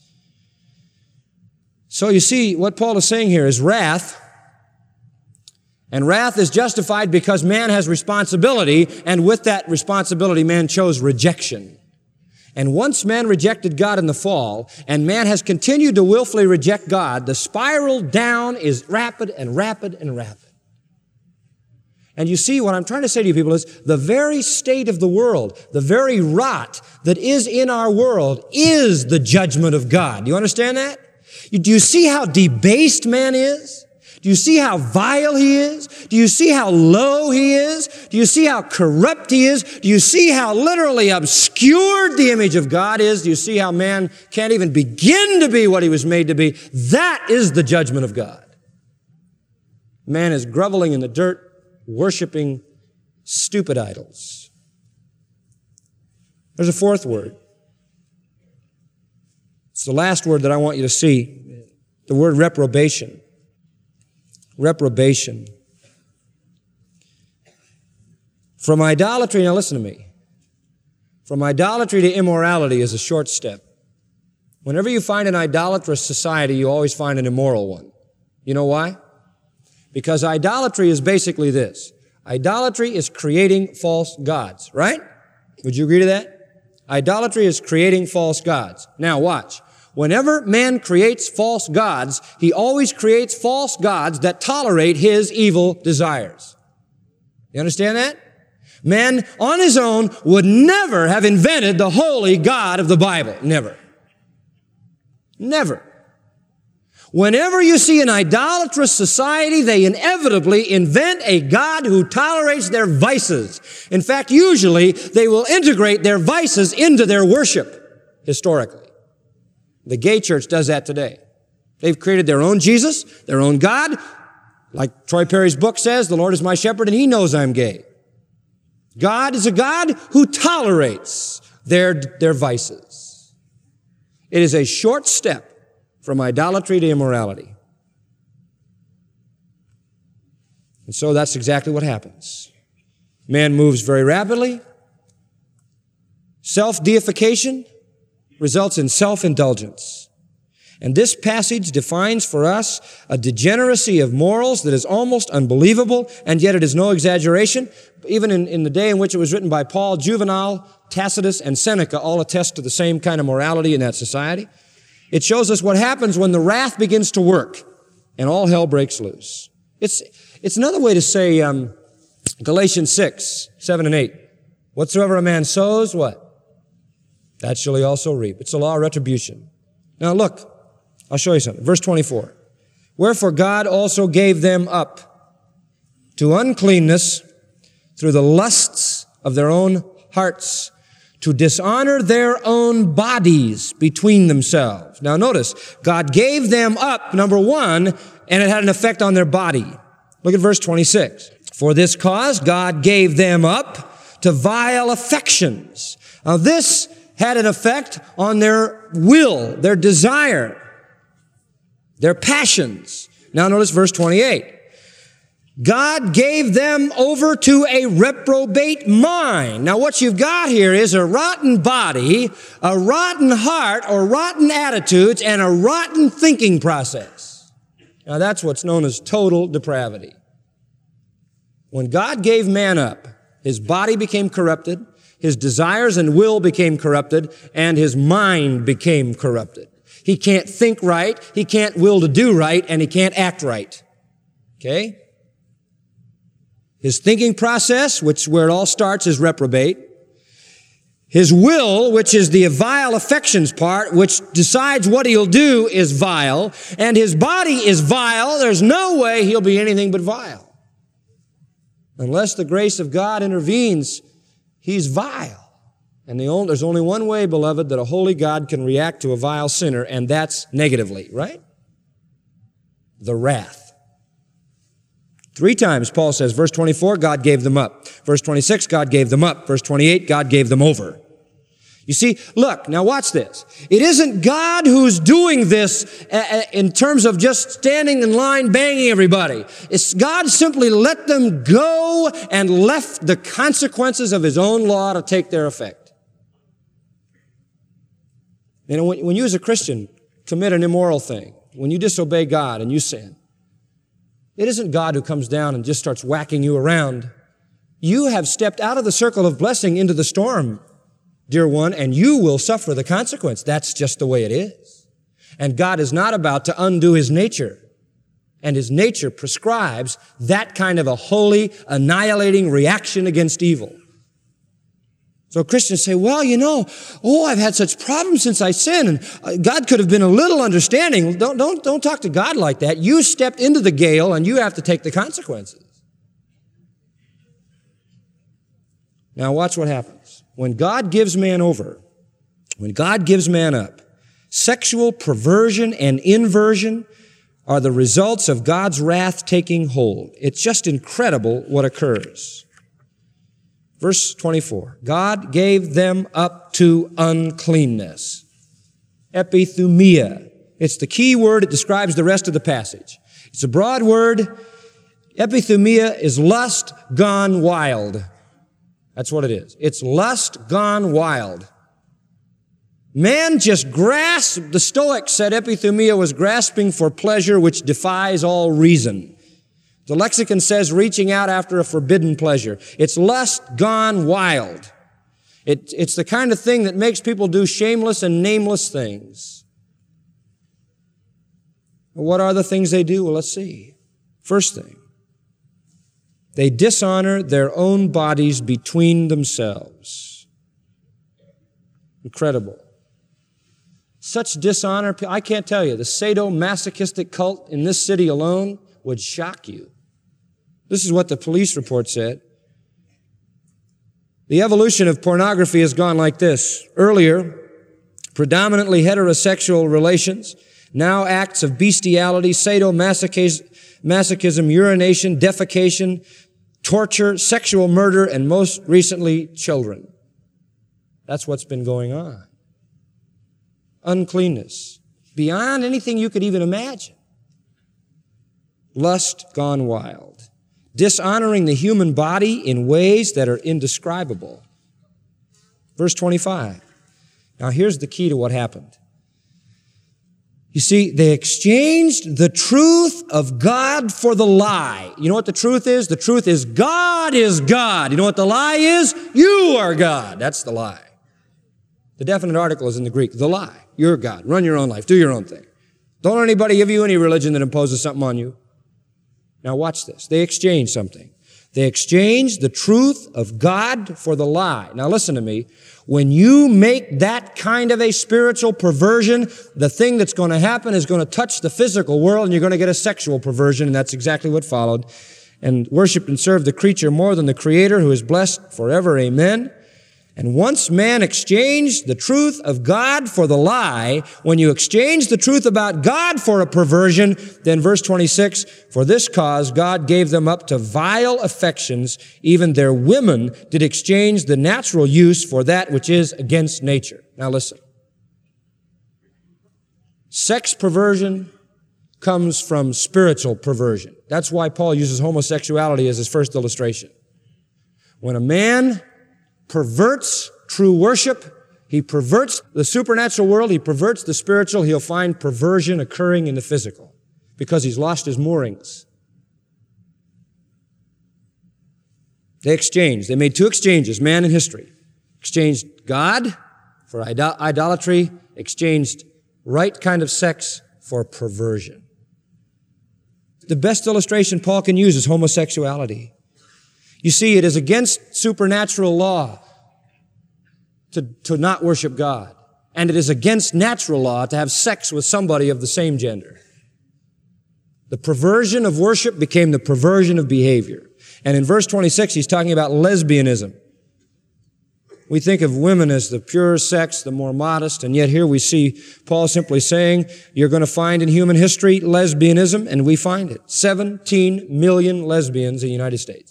So you see, what Paul is saying here is wrath. And wrath is justified because man has responsibility, and with that responsibility, man chose rejection. And once man rejected God in the fall, and man has continued to willfully reject God, the spiral down is rapid and rapid and rapid. And you see, what I'm trying to say to you people is the very state of the world, the very rot that is in our world is the judgment of God. Do you understand that? Do you see how debased man is? Do you see how vile he is? Do you see how low he is? Do you see how corrupt he is? Do you see how literally obscured the image of God is? Do you see how man can't even begin to be what he was made to be? That is the judgment of God. Man is groveling in the dirt, worshiping stupid idols. There's a fourth word. It's the last word that I want you to see, the word reprobation. Reprobation. From idolatry, now listen to me. From idolatry to immorality is a short step. Whenever you find an idolatrous society, you always find an immoral one. You know why? Because idolatry is basically this. Idolatry is creating false gods, right? Would you agree to that? Idolatry is creating false gods. Now watch. Whenever man creates false gods, he always creates false gods that tolerate his evil desires. You understand that? Man on his own would never have invented the holy God of the Bible. Never. Never. Whenever you see an idolatrous society, they inevitably invent a God who tolerates their vices. In fact, usually they will integrate their vices into their worship, historically. The gay church does that today. They've created their own Jesus, their own God. Like Troy Perry's book says, the Lord is my shepherd and he knows I'm gay. God is a God who tolerates their vices. It is a short step from idolatry to immorality. And so that's exactly what happens. Man moves very rapidly. Self-deification results in self-indulgence. And this passage defines for us a degeneracy of morals that is almost unbelievable, and yet it is no exaggeration. Even in the day in which it was written by Paul, Juvenal, Tacitus, and Seneca all attest to the same kind of morality in that society. It shows us what happens when the wrath begins to work and all hell breaks loose. It's another way to say Galatians 6, 7 and 8. Whatsoever a man sows, what? That shall he also reap. It's a law of retribution. Now look, I'll show you something. Verse 24. Wherefore God also gave them up to uncleanness through the lusts of their own hearts, to dishonor their own bodies between themselves. Now notice, God gave them up, number one, and it had an effect on their body. Look at verse 26. For this cause God gave them up to vile affections. Now this had an effect on their will, their desire, their passions. Now notice verse 28. God gave them over to a reprobate mind. Now what you've got here is a rotten body, a rotten heart or rotten attitudes, and a rotten thinking process. Now that's what's known as total depravity. When God gave man up, his body became corrupted, his desires and will became corrupted, and his mind became corrupted. He can't think right, he can't will to do right, and he can't act right. Okay? His thinking process, where it all starts, is reprobate. His will, which is the vile affections part, which decides what he'll do, is vile. And his body is vile. There's no way he'll be anything but vile. Unless the grace of God intervenes, he's vile. And there's only one way, beloved, that a holy God can react to a vile sinner, and that's negatively, right? The wrath. 3 times Paul says, verse 24, God gave them up. Verse 26, God gave them up. Verse 28, God gave them over. You see, look, now watch this. It isn't God who's doing this in terms of just standing in line banging everybody. It's God simply let them go and left the consequences of his own law to take their effect. You know, when you as a Christian commit an immoral thing, when you disobey God and you sin, it isn't God who comes down and just starts whacking you around. You have stepped out of the circle of blessing into the storm, dear one, and you will suffer the consequence. That's just the way it is. And God is not about to undo his nature. And his nature prescribes that kind of a holy, annihilating reaction against evil. So Christians say, well, I've had such problems since I sinned, and God could have been a little understanding. Don't talk to God like that. You stepped into the gale, and you have to take the consequences. Now watch what happens. When God gives man over, when God gives man up, sexual perversion and inversion are the results of God's wrath taking hold. It's just incredible what occurs. Verse 24, God gave them up to uncleanness. Epithumia. It's the key word. It describes the rest of the passage. It's a broad word. Epithumia is lust gone wild. That's what it is. It's lust gone wild. Man just grasped, the Stoics said epithumia was grasping for pleasure which defies all reason. The lexicon says reaching out after a forbidden pleasure. It's lust gone wild. It's the kind of thing that makes people do shameless and nameless things. What are the things they do? Well, let's see. First thing, they dishonor their own bodies between themselves. Incredible. Such dishonor, I can't tell you, the sadomasochistic cult in this city alone would shock you. This is what the police report said. The evolution of pornography has gone like this. Earlier, predominantly heterosexual relations, now acts of bestiality, sadomasochism, urination, defecation, torture, sexual murder, and most recently, children. That's what's been going on. Uncleanness, beyond anything you could even imagine. Lust gone wild. Dishonoring the human body in ways that are indescribable. Verse 25. Now here's the key to what happened. You see, they exchanged the truth of God for the lie. You know what the truth is? The truth is God is God. You know what the lie is? You are God. That's the lie. The definite article is in the Greek. The lie. You're God. Run your own life. Do your own thing. Don't let anybody give you any religion that imposes something on you. Now watch this. They exchanged something. They exchanged the truth of God for the lie. Now listen to me. When you make that kind of a spiritual perversion, the thing that's going to happen is going to touch the physical world, and you're going to get a sexual perversion, and that's exactly what followed. And worshiped and served the creature more than the Creator, who is blessed forever. Amen. And once man exchanged the truth of God for the lie, when you exchange the truth about God for a perversion, then verse 26, for this cause God gave them up to vile affections, even their women did exchange the natural use for that which is against nature. Now listen. Sex perversion comes from spiritual perversion. That's why Paul uses homosexuality as his first illustration. When a man perverts true worship, he perverts the supernatural world, he perverts the spiritual, he'll find perversion occurring in the physical because he's lost his moorings. They exchanged. They made two exchanges, man in history. Exchanged God for idolatry, exchanged right kind of sex for perversion. The best illustration Paul can use is homosexuality. You see, it is against supernatural law to not worship God. And it is against natural law to have sex with somebody of the same gender. The perversion of worship became the perversion of behavior. And in verse 26, he's talking about lesbianism. We think of women as the pure sex, the more modest, and yet here we see Paul simply saying, you're going to find in human history lesbianism, and we find it. 17 million lesbians in the United States.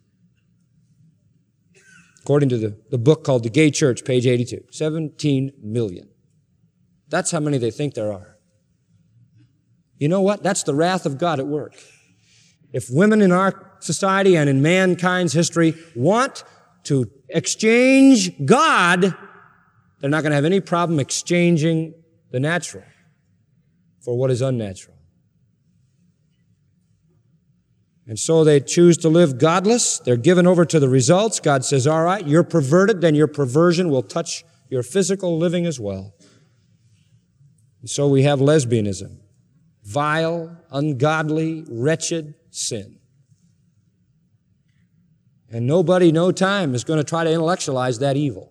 According to the book called The Gay Church, page 82. 17 million. That's how many they think there are. You know what? That's the wrath of God at work. If women in our society and in mankind's history want to exchange God, they're not going to have any problem exchanging the natural for what is unnatural. And so they choose to live godless. They're given over to the results. God says, all right, you're perverted, then your perversion will touch your physical living as well. And so we have lesbianism. vile, ungodly, wretched sin. And nobody, no time, is going to try to intellectualize that evil.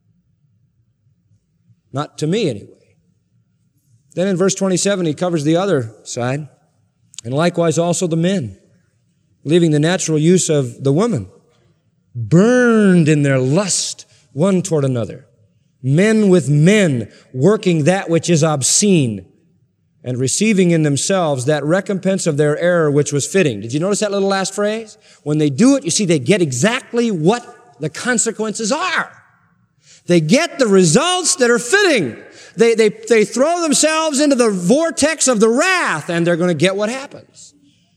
Not to me, anyway. Then in verse 27, he covers the other side. And likewise also the men, leaving the natural use of the woman, burned in their lust one toward another. Men with men, working that which is obscene, and receiving in themselves that recompense of their error which was fitting. Did you notice that little last phrase? When they do it, you see they get exactly what the consequences are. They get the results that are fitting. They throw themselves into the vortex of the wrath, and they're going to get what happens.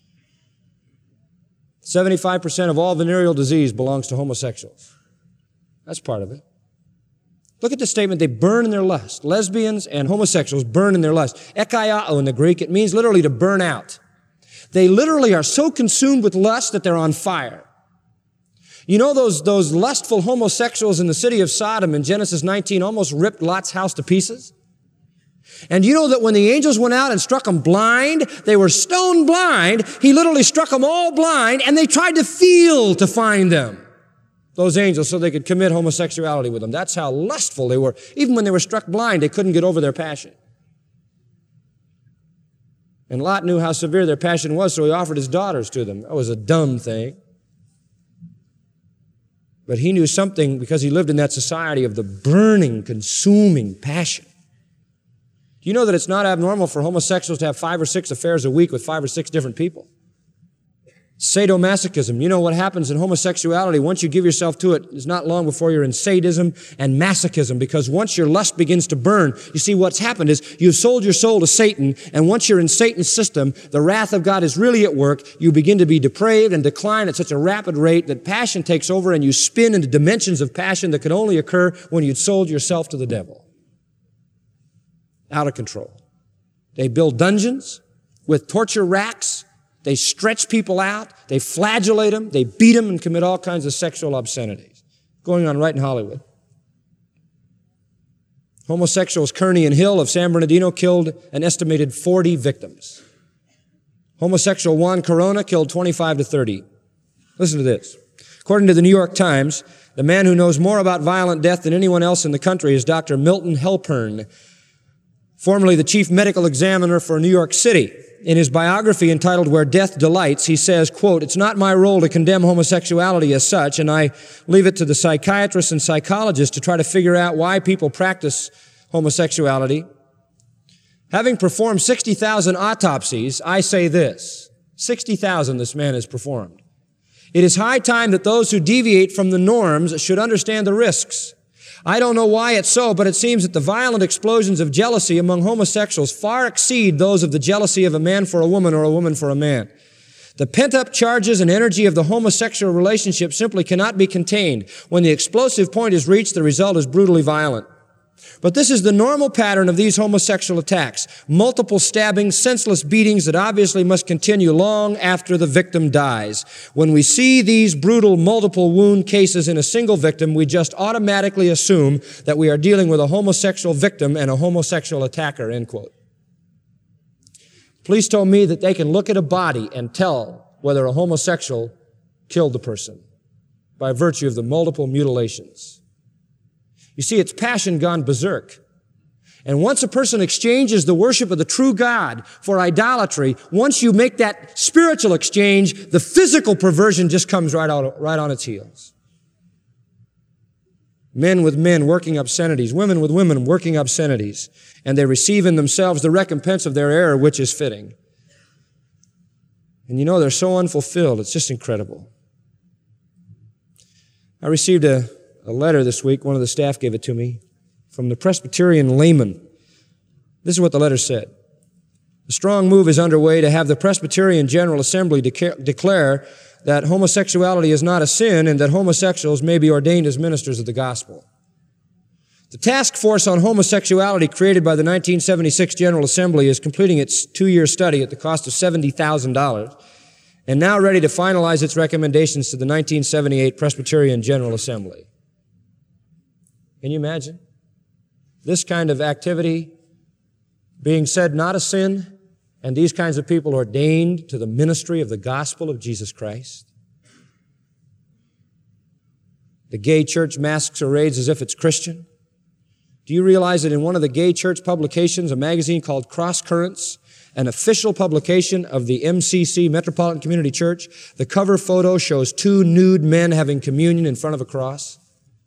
75% of all venereal disease belongs to homosexuals. That's part of it. Look at the statement, they burn in their lust. Lesbians and homosexuals burn in their lust. Ekaiao in the Greek, it means literally to burn out. They literally are so consumed with lust that they're on fire. You know those lustful homosexuals in the city of Sodom in Genesis 19 almost ripped Lot's house to pieces? And you know that when the angels went out and struck them blind, they were stone blind. He literally struck them all blind, and they tried to feel to find them, those angels, so they could commit homosexuality with them. That's how lustful they were. Even when they were struck blind, they couldn't get over their passion. And Lot knew how severe their passion was, so he offered his daughters to them. That was a dumb thing. But he knew something because he lived in that society of the burning, consuming passion. Do you know that it's not abnormal for homosexuals to have 5 or 6 affairs a week with 5 or 6 different people? Sadomasochism. You know what happens in homosexuality, once you give yourself to it, it's not long before you're in sadism and masochism, because once your lust begins to burn, you see what's happened is you've sold your soul to Satan, and once you're in Satan's system, the wrath of God is really at work. You begin to be depraved and decline at such a rapid rate that passion takes over, and you spin into dimensions of passion that could only occur when you'd sold yourself to the devil. Out of control. They build dungeons with torture racks. They stretch people out, they flagellate them, they beat them, and commit all kinds of sexual obscenities. Going on right in Hollywood. Homosexuals Kearney and Hill of San Bernardino killed an estimated 40 victims. Homosexual Juan Corona killed 25 to 30. Listen to this. According to the New York Times, the man who knows more about violent death than anyone else in the country is Dr. Milton Halpern, formerly the chief medical examiner for New York City. In his biography entitled Where Death Delights, he says, quote, "It's not my role to condemn homosexuality as such, and I leave it to the psychiatrists and psychologists to try to figure out why people practice homosexuality. Having performed 60,000 autopsies, I say this, 60,000 this man has performed. It is high time that those who deviate from the norms should understand the risks. I don't know why it's so, but it seems that the violent explosions of jealousy among homosexuals far exceed those of the jealousy of a man for a woman or a woman for a man. The pent-up charges and energy of the homosexual relationship simply cannot be contained. When the explosive point is reached, the result is brutally violent. But this is the normal pattern of these homosexual attacks. Multiple stabbings, senseless beatings that obviously must continue long after the victim dies. When we see these brutal multiple wound cases in a single victim, we just automatically assume that we are dealing with a homosexual victim and a homosexual attacker," end quote. Police told me that they can look at a body and tell whether a homosexual killed the person by virtue of the multiple mutilations. You see, it's passion gone berserk. And once a person exchanges the worship of the true God for idolatry, once you make that spiritual exchange, the physical perversion just comes right on its heels. Men with men working obscenities, women with women working obscenities, and they receive in themselves the recompense of their error, which is fitting. And you know, they're so unfulfilled, it's just incredible. I received a letter this week, one of the staff gave it to me, from the Presbyterian layman. This is what the letter said. A strong move is underway to have the Presbyterian General Assembly declare that homosexuality is not a sin and that homosexuals may be ordained as ministers of the gospel. The task force on homosexuality created by the 1976 General Assembly is completing its 2-year study at the cost of $70,000 and now ready to finalize its recommendations to the 1978 Presbyterian General Assembly. Can you imagine? This kind of activity being said not a sin and these kinds of people ordained to the ministry of the gospel of Jesus Christ. The gay church masquerades as if it's Christian. Do you realize that in one of the gay church publications, a magazine called Cross Currents, an official publication of the MCC, Metropolitan Community Church, the cover photo shows two nude men having communion in front of a cross?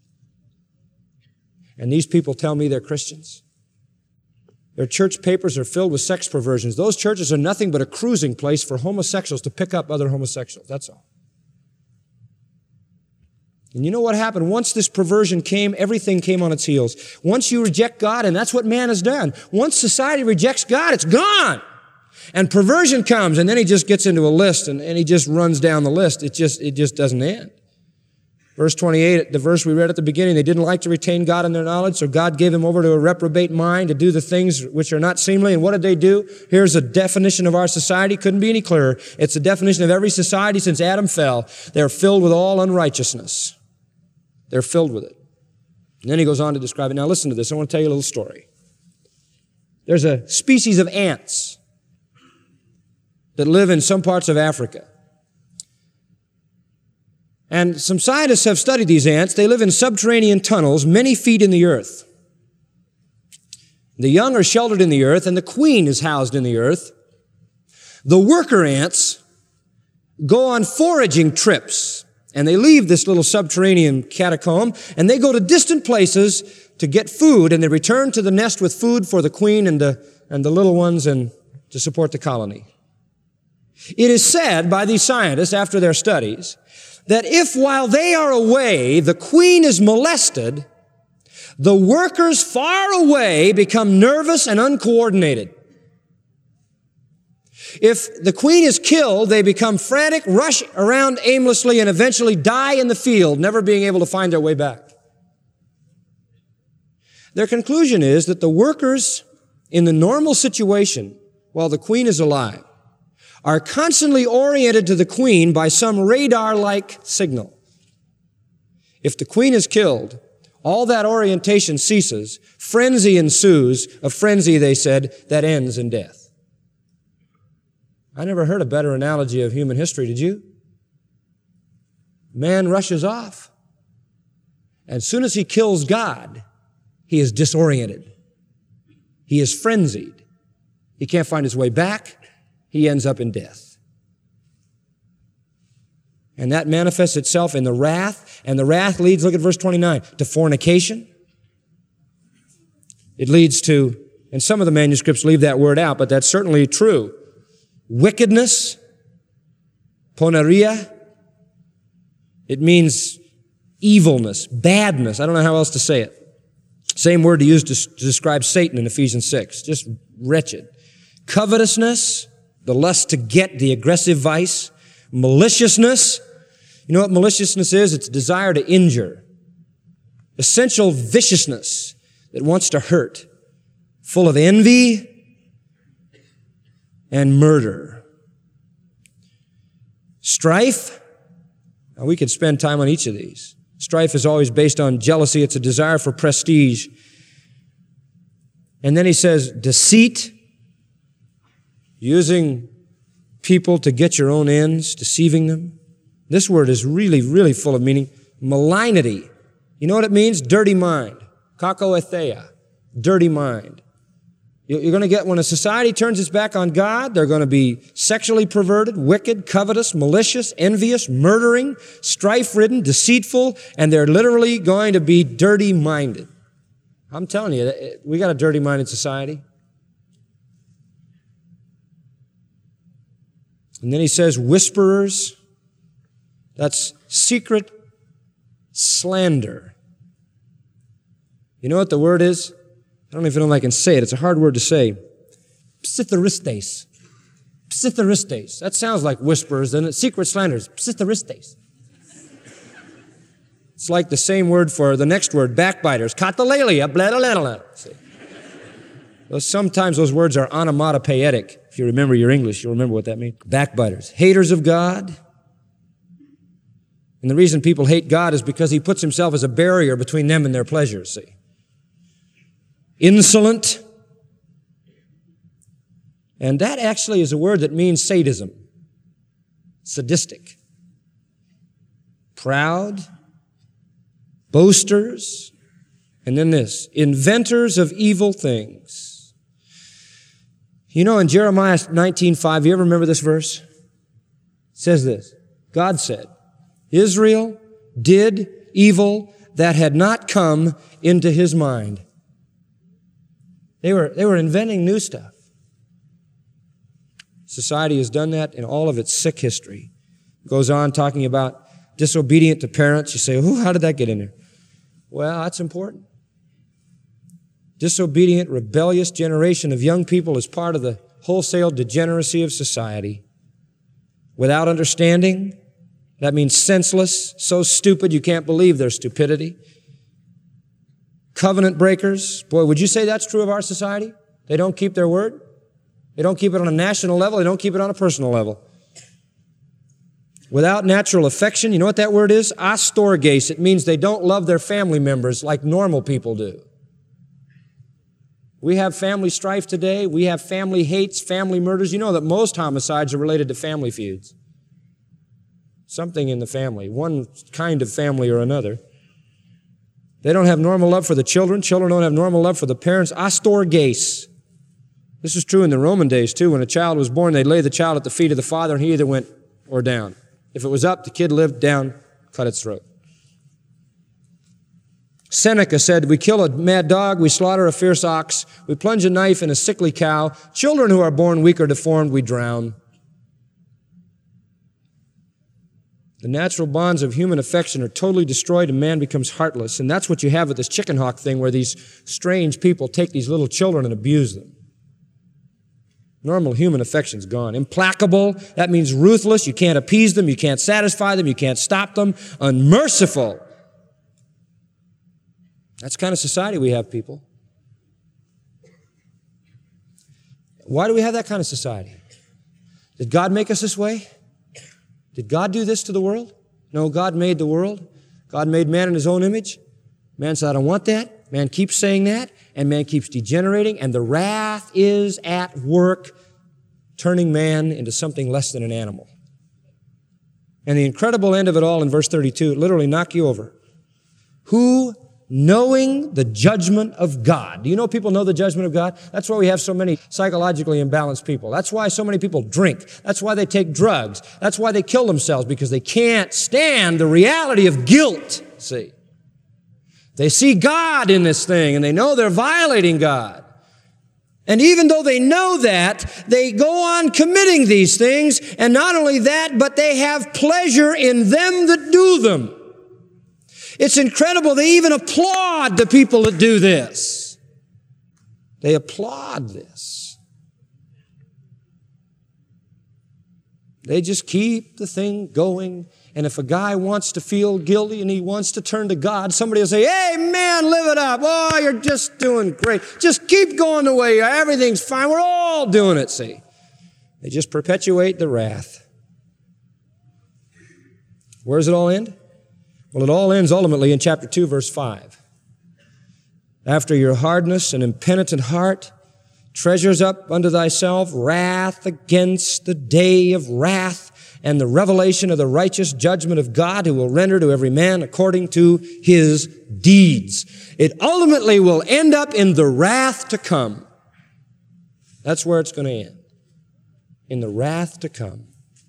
And these people tell me they're Christians. Their church papers are filled with sex perversions. Those churches are nothing but a cruising place for homosexuals to pick up other homosexuals. That's all. And you know what happened? Once this perversion came, everything came on its heels. Once you reject God, and that's what man has done. Once society rejects God, it's gone. And perversion comes, and then he just gets into a list, and he just runs down the list. It just doesn't end. Verse 28, the verse we read at the beginning, they didn't like to retain God in their knowledge, so God gave them over to a reprobate mind to do the things which are not seemly. And what did they do? Here's a definition of our society. Couldn't be any clearer. It's a definition of every society since Adam fell. They're filled with all unrighteousness. They're filled with it. And then he goes on to describe it. Now listen to this. I want to tell you a little story. There's a species of ants that live in some parts of Africa. And some scientists have studied these ants. They live in subterranean tunnels many feet in the earth. The young are sheltered in the earth, and the queen is housed in the earth. The worker ants go on foraging trips, and they leave this little subterranean catacomb, and they go to distant places to get food, and they return to the nest with food for the queen and the little ones and to support the colony. It is said by these scientists after their studies that if while they are away, the queen is molested, the workers far away become nervous and uncoordinated. If the queen is killed, they become frantic, rush around aimlessly, and eventually die in the field, never being able to find their way back. Their conclusion is that the workers in the normal situation, while the queen is alive, are constantly oriented to the queen by some radar-like signal. If the queen is killed, all that orientation ceases, frenzy ensues, a frenzy, they said, that ends in death. I never heard a better analogy of human history, did you? Man rushes off. And as soon as he kills God, he is disoriented. He is frenzied. He can't find his way back. He ends up in death. And that manifests itself in the wrath, and the wrath leads, look at verse 29, to fornication. It leads to, and some of the manuscripts leave that word out, but that's certainly true, wickedness, poneria. It means evilness, badness. I don't know how else to say it. Same word used to describe Satan in Ephesians 6, just wretched. Covetousness, the lust to get, the aggressive vice. Maliciousness. You know what maliciousness is? It's desire to injure. Essential viciousness that wants to hurt. Full of envy and murder. Strife. Now we could spend time on each of these. Strife is always based on jealousy. It's a desire for prestige. And then he says deceit. Using people to get your own ends, deceiving them. This word is really, really full of meaning. Malignity. You know what it means? Dirty mind. Kakoetheia. Dirty mind. You're going to get, when a society turns its back on God, they're going to be sexually perverted, wicked, covetous, malicious, envious, murdering, strife-ridden, deceitful, and they're literally going to be dirty-minded. I'm telling you, we got a dirty-minded society. And then he says whisperers. That's secret slander. You know what the word is? I don't even know if I can say it. It's a hard word to say. Psitharistes. Psitharistes. That sounds like whisperers, doesn't it? Secret slanders. Psitharistes. It's like the same word for the next word, backbiters. Katalalia, bladalala. Sometimes those words are onomatopoetic. If you remember your English, you'll remember what that means. Backbiters. Haters of God. And the reason people hate God is because He puts Himself as a barrier between them and their pleasures, see. Insolent. And that actually is a word that means sadism. Sadistic. Proud. Boasters. And then this, inventors of evil things. You know, in Jeremiah 19:5, you ever remember this verse? It says this, God said, Israel did evil that had not come into his mind. They were inventing new stuff. Society has done that in all of its sick history. It goes on talking about disobedient to parents. You say, oh, how did that get in there? Well, that's important. Disobedient, rebellious generation of young people is part of the wholesale degeneracy of society. Without understanding, that means senseless, so stupid you can't believe their stupidity. Covenant breakers. Boy, would you say that's true of our society? They don't keep their word. They don't keep it on a national level. They don't keep it on a personal level. Without natural affection, you know what that word is? Astorges. It means they don't love their family members like normal people do. We have family strife today. We have family hates, family murders. You know that most homicides are related to family feuds. Something in the family, one kind of family or another. They don't have normal love for the children. Children don't have normal love for the parents. Astorges. This is true in the Roman days too. When a child was born, they'd lay the child at the feet of the father and he either went or down. If it was up, the kid lived, down, cut its throat. Seneca said, we kill a mad dog, we slaughter a fierce ox, we plunge a knife in a sickly cow. Children who are born weak or deformed, we drown. The natural bonds of human affection are totally destroyed and man becomes heartless. And that's what you have with this chicken hawk thing where these strange people take these little children and abuse them. Normal human affection's gone. Implacable, that means ruthless. You can't appease them, you can't satisfy them, you can't stop them. Unmerciful. That's the kind of society we have, people. Why do we have that kind of society? Did God make us this way? Did God do this to the world? No, God made the world. God made man in his own image. Man said, I don't want that. Man keeps saying that, and man keeps degenerating, and the wrath is at work, turning man into something less than an animal. And the incredible end of it all in verse 32, it literally knock you over. Who, knowing the judgment of God. Do you know people know the judgment of God? That's why we have so many psychologically imbalanced people. That's why so many people drink. That's why they take drugs. That's why they kill themselves, because they can't stand the reality of guilt, see. They see God in this thing, and they know they're violating God. And even though they know that, they go on committing these things, and not only that, but they have pleasure in them that do them. It's incredible. They even applaud the people that do this. They applaud this. They just keep the thing going. And if a guy wants to feel guilty and he wants to turn to God, somebody will say, hey, man, live it up. Oh, you're just doing great. Just keep going the way you are. Everything's fine. We're all doing it, see. They just perpetuate the wrath. Where does it all end? Well, it all ends ultimately in chapter 2, verse 5. After your hardness and impenitent heart treasures up unto thyself wrath against the day of wrath and the revelation of the righteous judgment of God, who will render to every man according to his deeds. It ultimately will end up in the wrath to come. That's where it's going to end. In the wrath to come.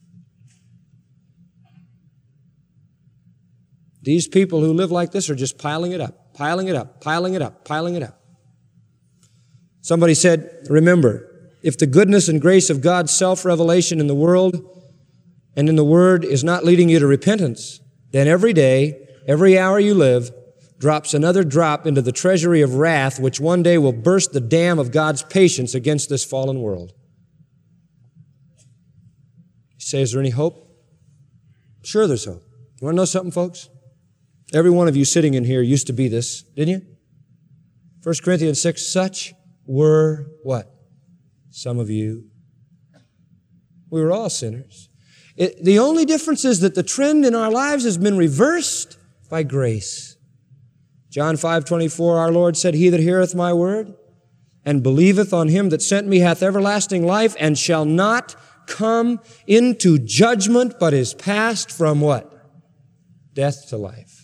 These people who live like this are just piling it up, piling it up, piling it up, piling it up. Somebody said, remember, if the goodness and grace of God's self-revelation in the world and in the Word is not leading you to repentance, then every day, every hour you live, drops another drop into the treasury of wrath, which one day will burst the dam of God's patience against this fallen world. You say, is there any hope? Sure there's hope. You want to know something, folks? Every one of you sitting in here used to be this, didn't you? 1 Corinthians 6, such were what? Some of you. We were all sinners. The only difference is that the trend in our lives has been reversed by grace. John 5:24, our Lord said, he that heareth my word and believeth on him that sent me hath everlasting life, and shall not come into judgment, but is passed from what? Death to life.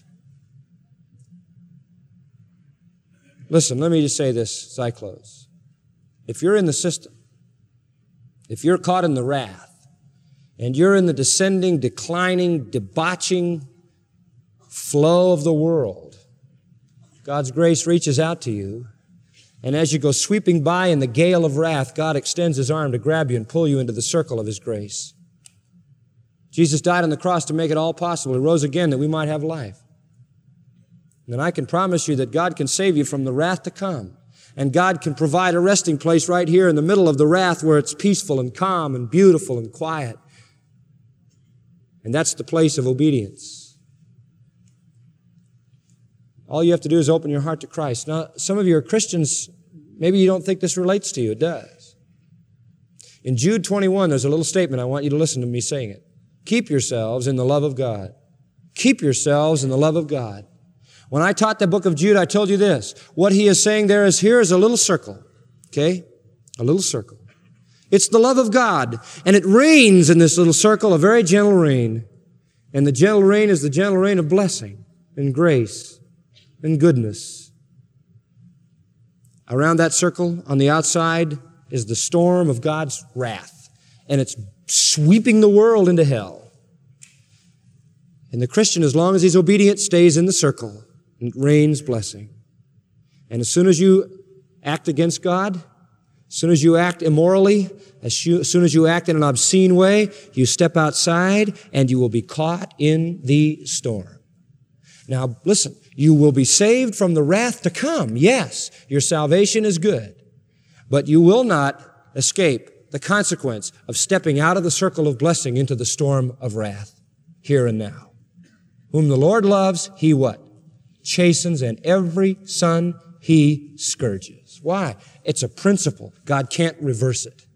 Listen, let me just say this as I close. If you're in the system, if you're caught in the wrath, and you're in the descending, declining, debauching flow of the world, God's grace reaches out to you, and as you go sweeping by in the gale of wrath, God extends His arm to grab you and pull you into the circle of His grace. Jesus died on the cross to make it all possible. He rose again that we might have life. And I can promise you that God can save you from the wrath to come. And God can provide a resting place right here in the middle of the wrath where it's peaceful and calm and beautiful and quiet. And that's the place of obedience. All you have to do is open your heart to Christ. Now, some of you are Christians. Maybe you don't think this relates to you. It does. In Jude 21, there's a little statement. I want you to listen to me saying it. Keep yourselves in the love of God. Keep yourselves in the love of God. When I taught the book of Jude, I told you this. What he is saying there is, here is a little circle. Okay? A little circle. It's the love of God. And it rains in this little circle, a very gentle rain. And the gentle rain is the gentle rain of blessing and grace and goodness. Around that circle, on the outside, is the storm of God's wrath. And it's sweeping the world into hell. And the Christian, as long as he's obedient, stays in the circle and rains blessing. And as soon as you act against God, as soon as you act immorally, as soon as you act in an obscene way, you step outside and you will be caught in the storm. Now, listen, you will be saved from the wrath to come. Yes, your salvation is good, but you will not escape the consequence of stepping out of the circle of blessing into the storm of wrath here and now. Whom the Lord loves, He what? Chastens, and every son He scourges. Why? It's a principle. God can't reverse it.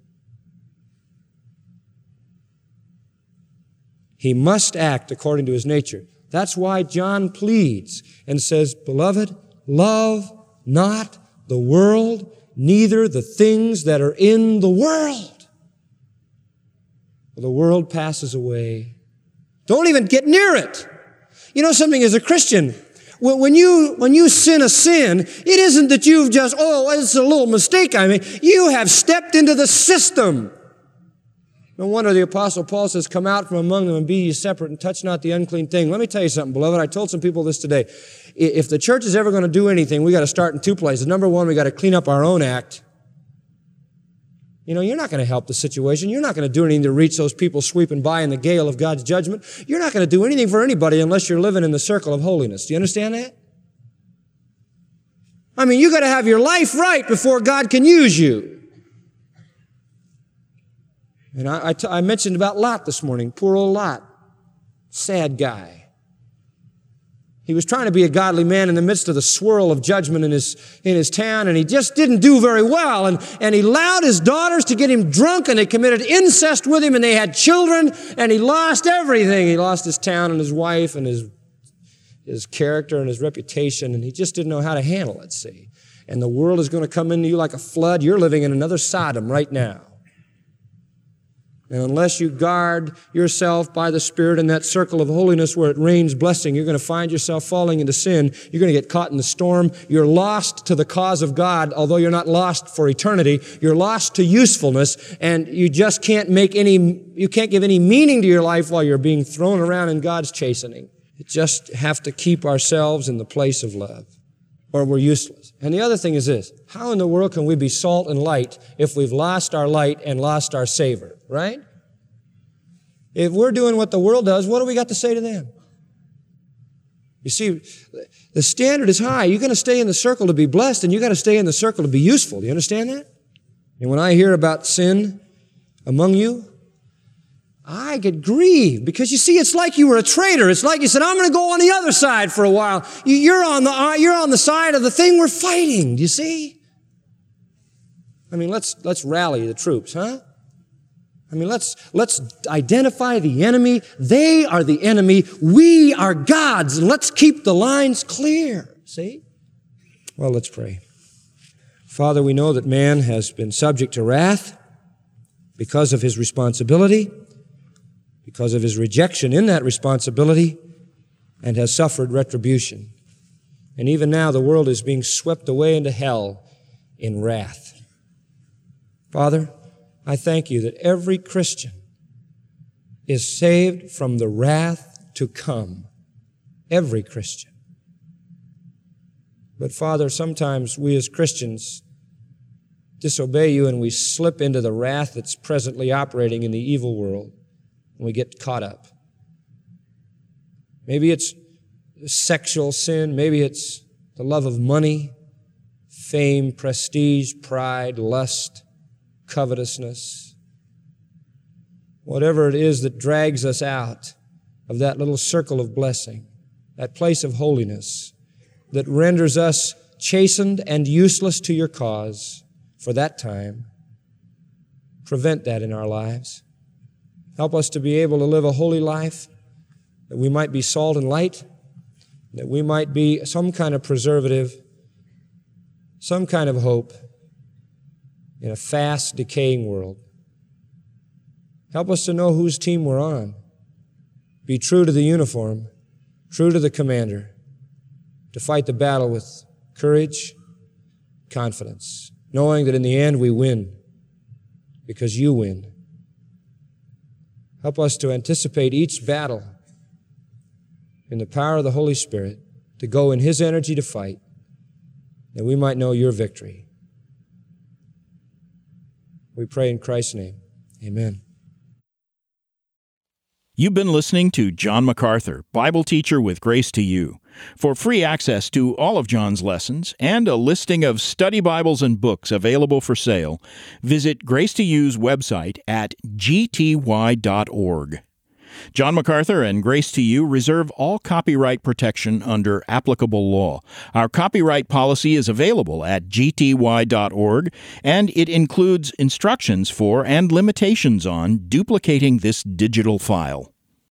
He must act according to His nature. That's why John pleads and says, Beloved, love not the world, neither the things that are in the world. For the world passes away. Don't even get near it. You know something, as a Christian, when you sin a sin, it isn't that you've just, it's a little mistake I made. You have stepped into the system. No wonder the Apostle Paul says, come out from among them and be ye separate and touch not the unclean thing. Let me tell you something, beloved. I told some people this today. If the church is ever going to do anything, we got to start in two places. Number one, we got to clean up our own act. You know, you're not going to help the situation. You're not going to do anything to reach those people sweeping by in the gale of God's judgment. You're not going to do anything for anybody unless you're living in the circle of holiness. Do you understand that? I mean, you got to have your life right before God can use you. And I mentioned about Lot this morning. Poor old Lot. Sad guy. He was trying to be a godly man in the midst of the swirl of judgment in his town, and he just didn't do very well. And he allowed his daughters to get him drunk, and they committed incest with him, and they had children, and he lost everything. He lost his town and his wife and his character and his reputation, and he just didn't know how to handle it, see. And the world is going to come into you like a flood. You're living in another Sodom right now. And unless you guard yourself by the Spirit in that circle of holiness where it rains blessing, you're going to find yourself falling into sin. You're going to get caught in the storm. You're lost to the cause of God, although you're not lost for eternity. You're lost to usefulness, and you just can't give any meaning to your life while you're being thrown around in God's chastening. You just have to keep ourselves in the place of love, or we're useless. And the other thing is this: how in the world can we be salt and light if we've lost our light and lost our savor, right? If we're doing what the world does, what do we got to say to them? You see, the standard is high. You're going to stay in the circle to be blessed, and you got to stay in the circle to be useful. Do you understand that? And when I hear about sin among you, I get grieved, because you see, it's like you were a traitor. It's like you said, I'm going to go on the other side for a while. You're on the side of the thing we're fighting. Do you see? I mean, let's rally the troops, huh? I mean, let's identify the enemy. They are the enemy. We are God's. Let's keep the lines clear. See? Well, let's pray. Father, we know that man has been subject to wrath because of his responsibility, because of his rejection in that responsibility, and has suffered retribution. And even now the world is being swept away into hell in wrath. Father, I thank you that every Christian is saved from the wrath to come. Every Christian. But Father, sometimes we as Christians disobey you and we slip into the wrath that's presently operating in the evil world, and we get caught up. Maybe it's sexual sin, maybe it's the love of money, fame, prestige, pride, lust, covetousness. Whatever it is that drags us out of that little circle of blessing, that place of holiness, that renders us chastened and useless to your cause for that time. Prevent that in our lives. Help us to be able to live a holy life, that we might be salt and light, that we might be some kind of preservative, some kind of hope in a fast, decaying world. Help us to know whose team we're on. Be true to the uniform, true to the commander, to fight the battle with courage, confidence, knowing that in the end we win because you win. Help us to anticipate each battle in the power of the Holy Spirit, to go in His energy to fight, that we might know your victory. We pray in Christ's name. Amen. You've been listening to John MacArthur, Bible teacher with Grace to You. For free access to all of John's lessons and a listing of study Bibles and books available for sale, visit Grace to You's website at gty.org. John MacArthur and Grace to You reserve all copyright protection under applicable law. Our copyright policy is available at gty.org, and it includes instructions for and limitations on duplicating this digital file.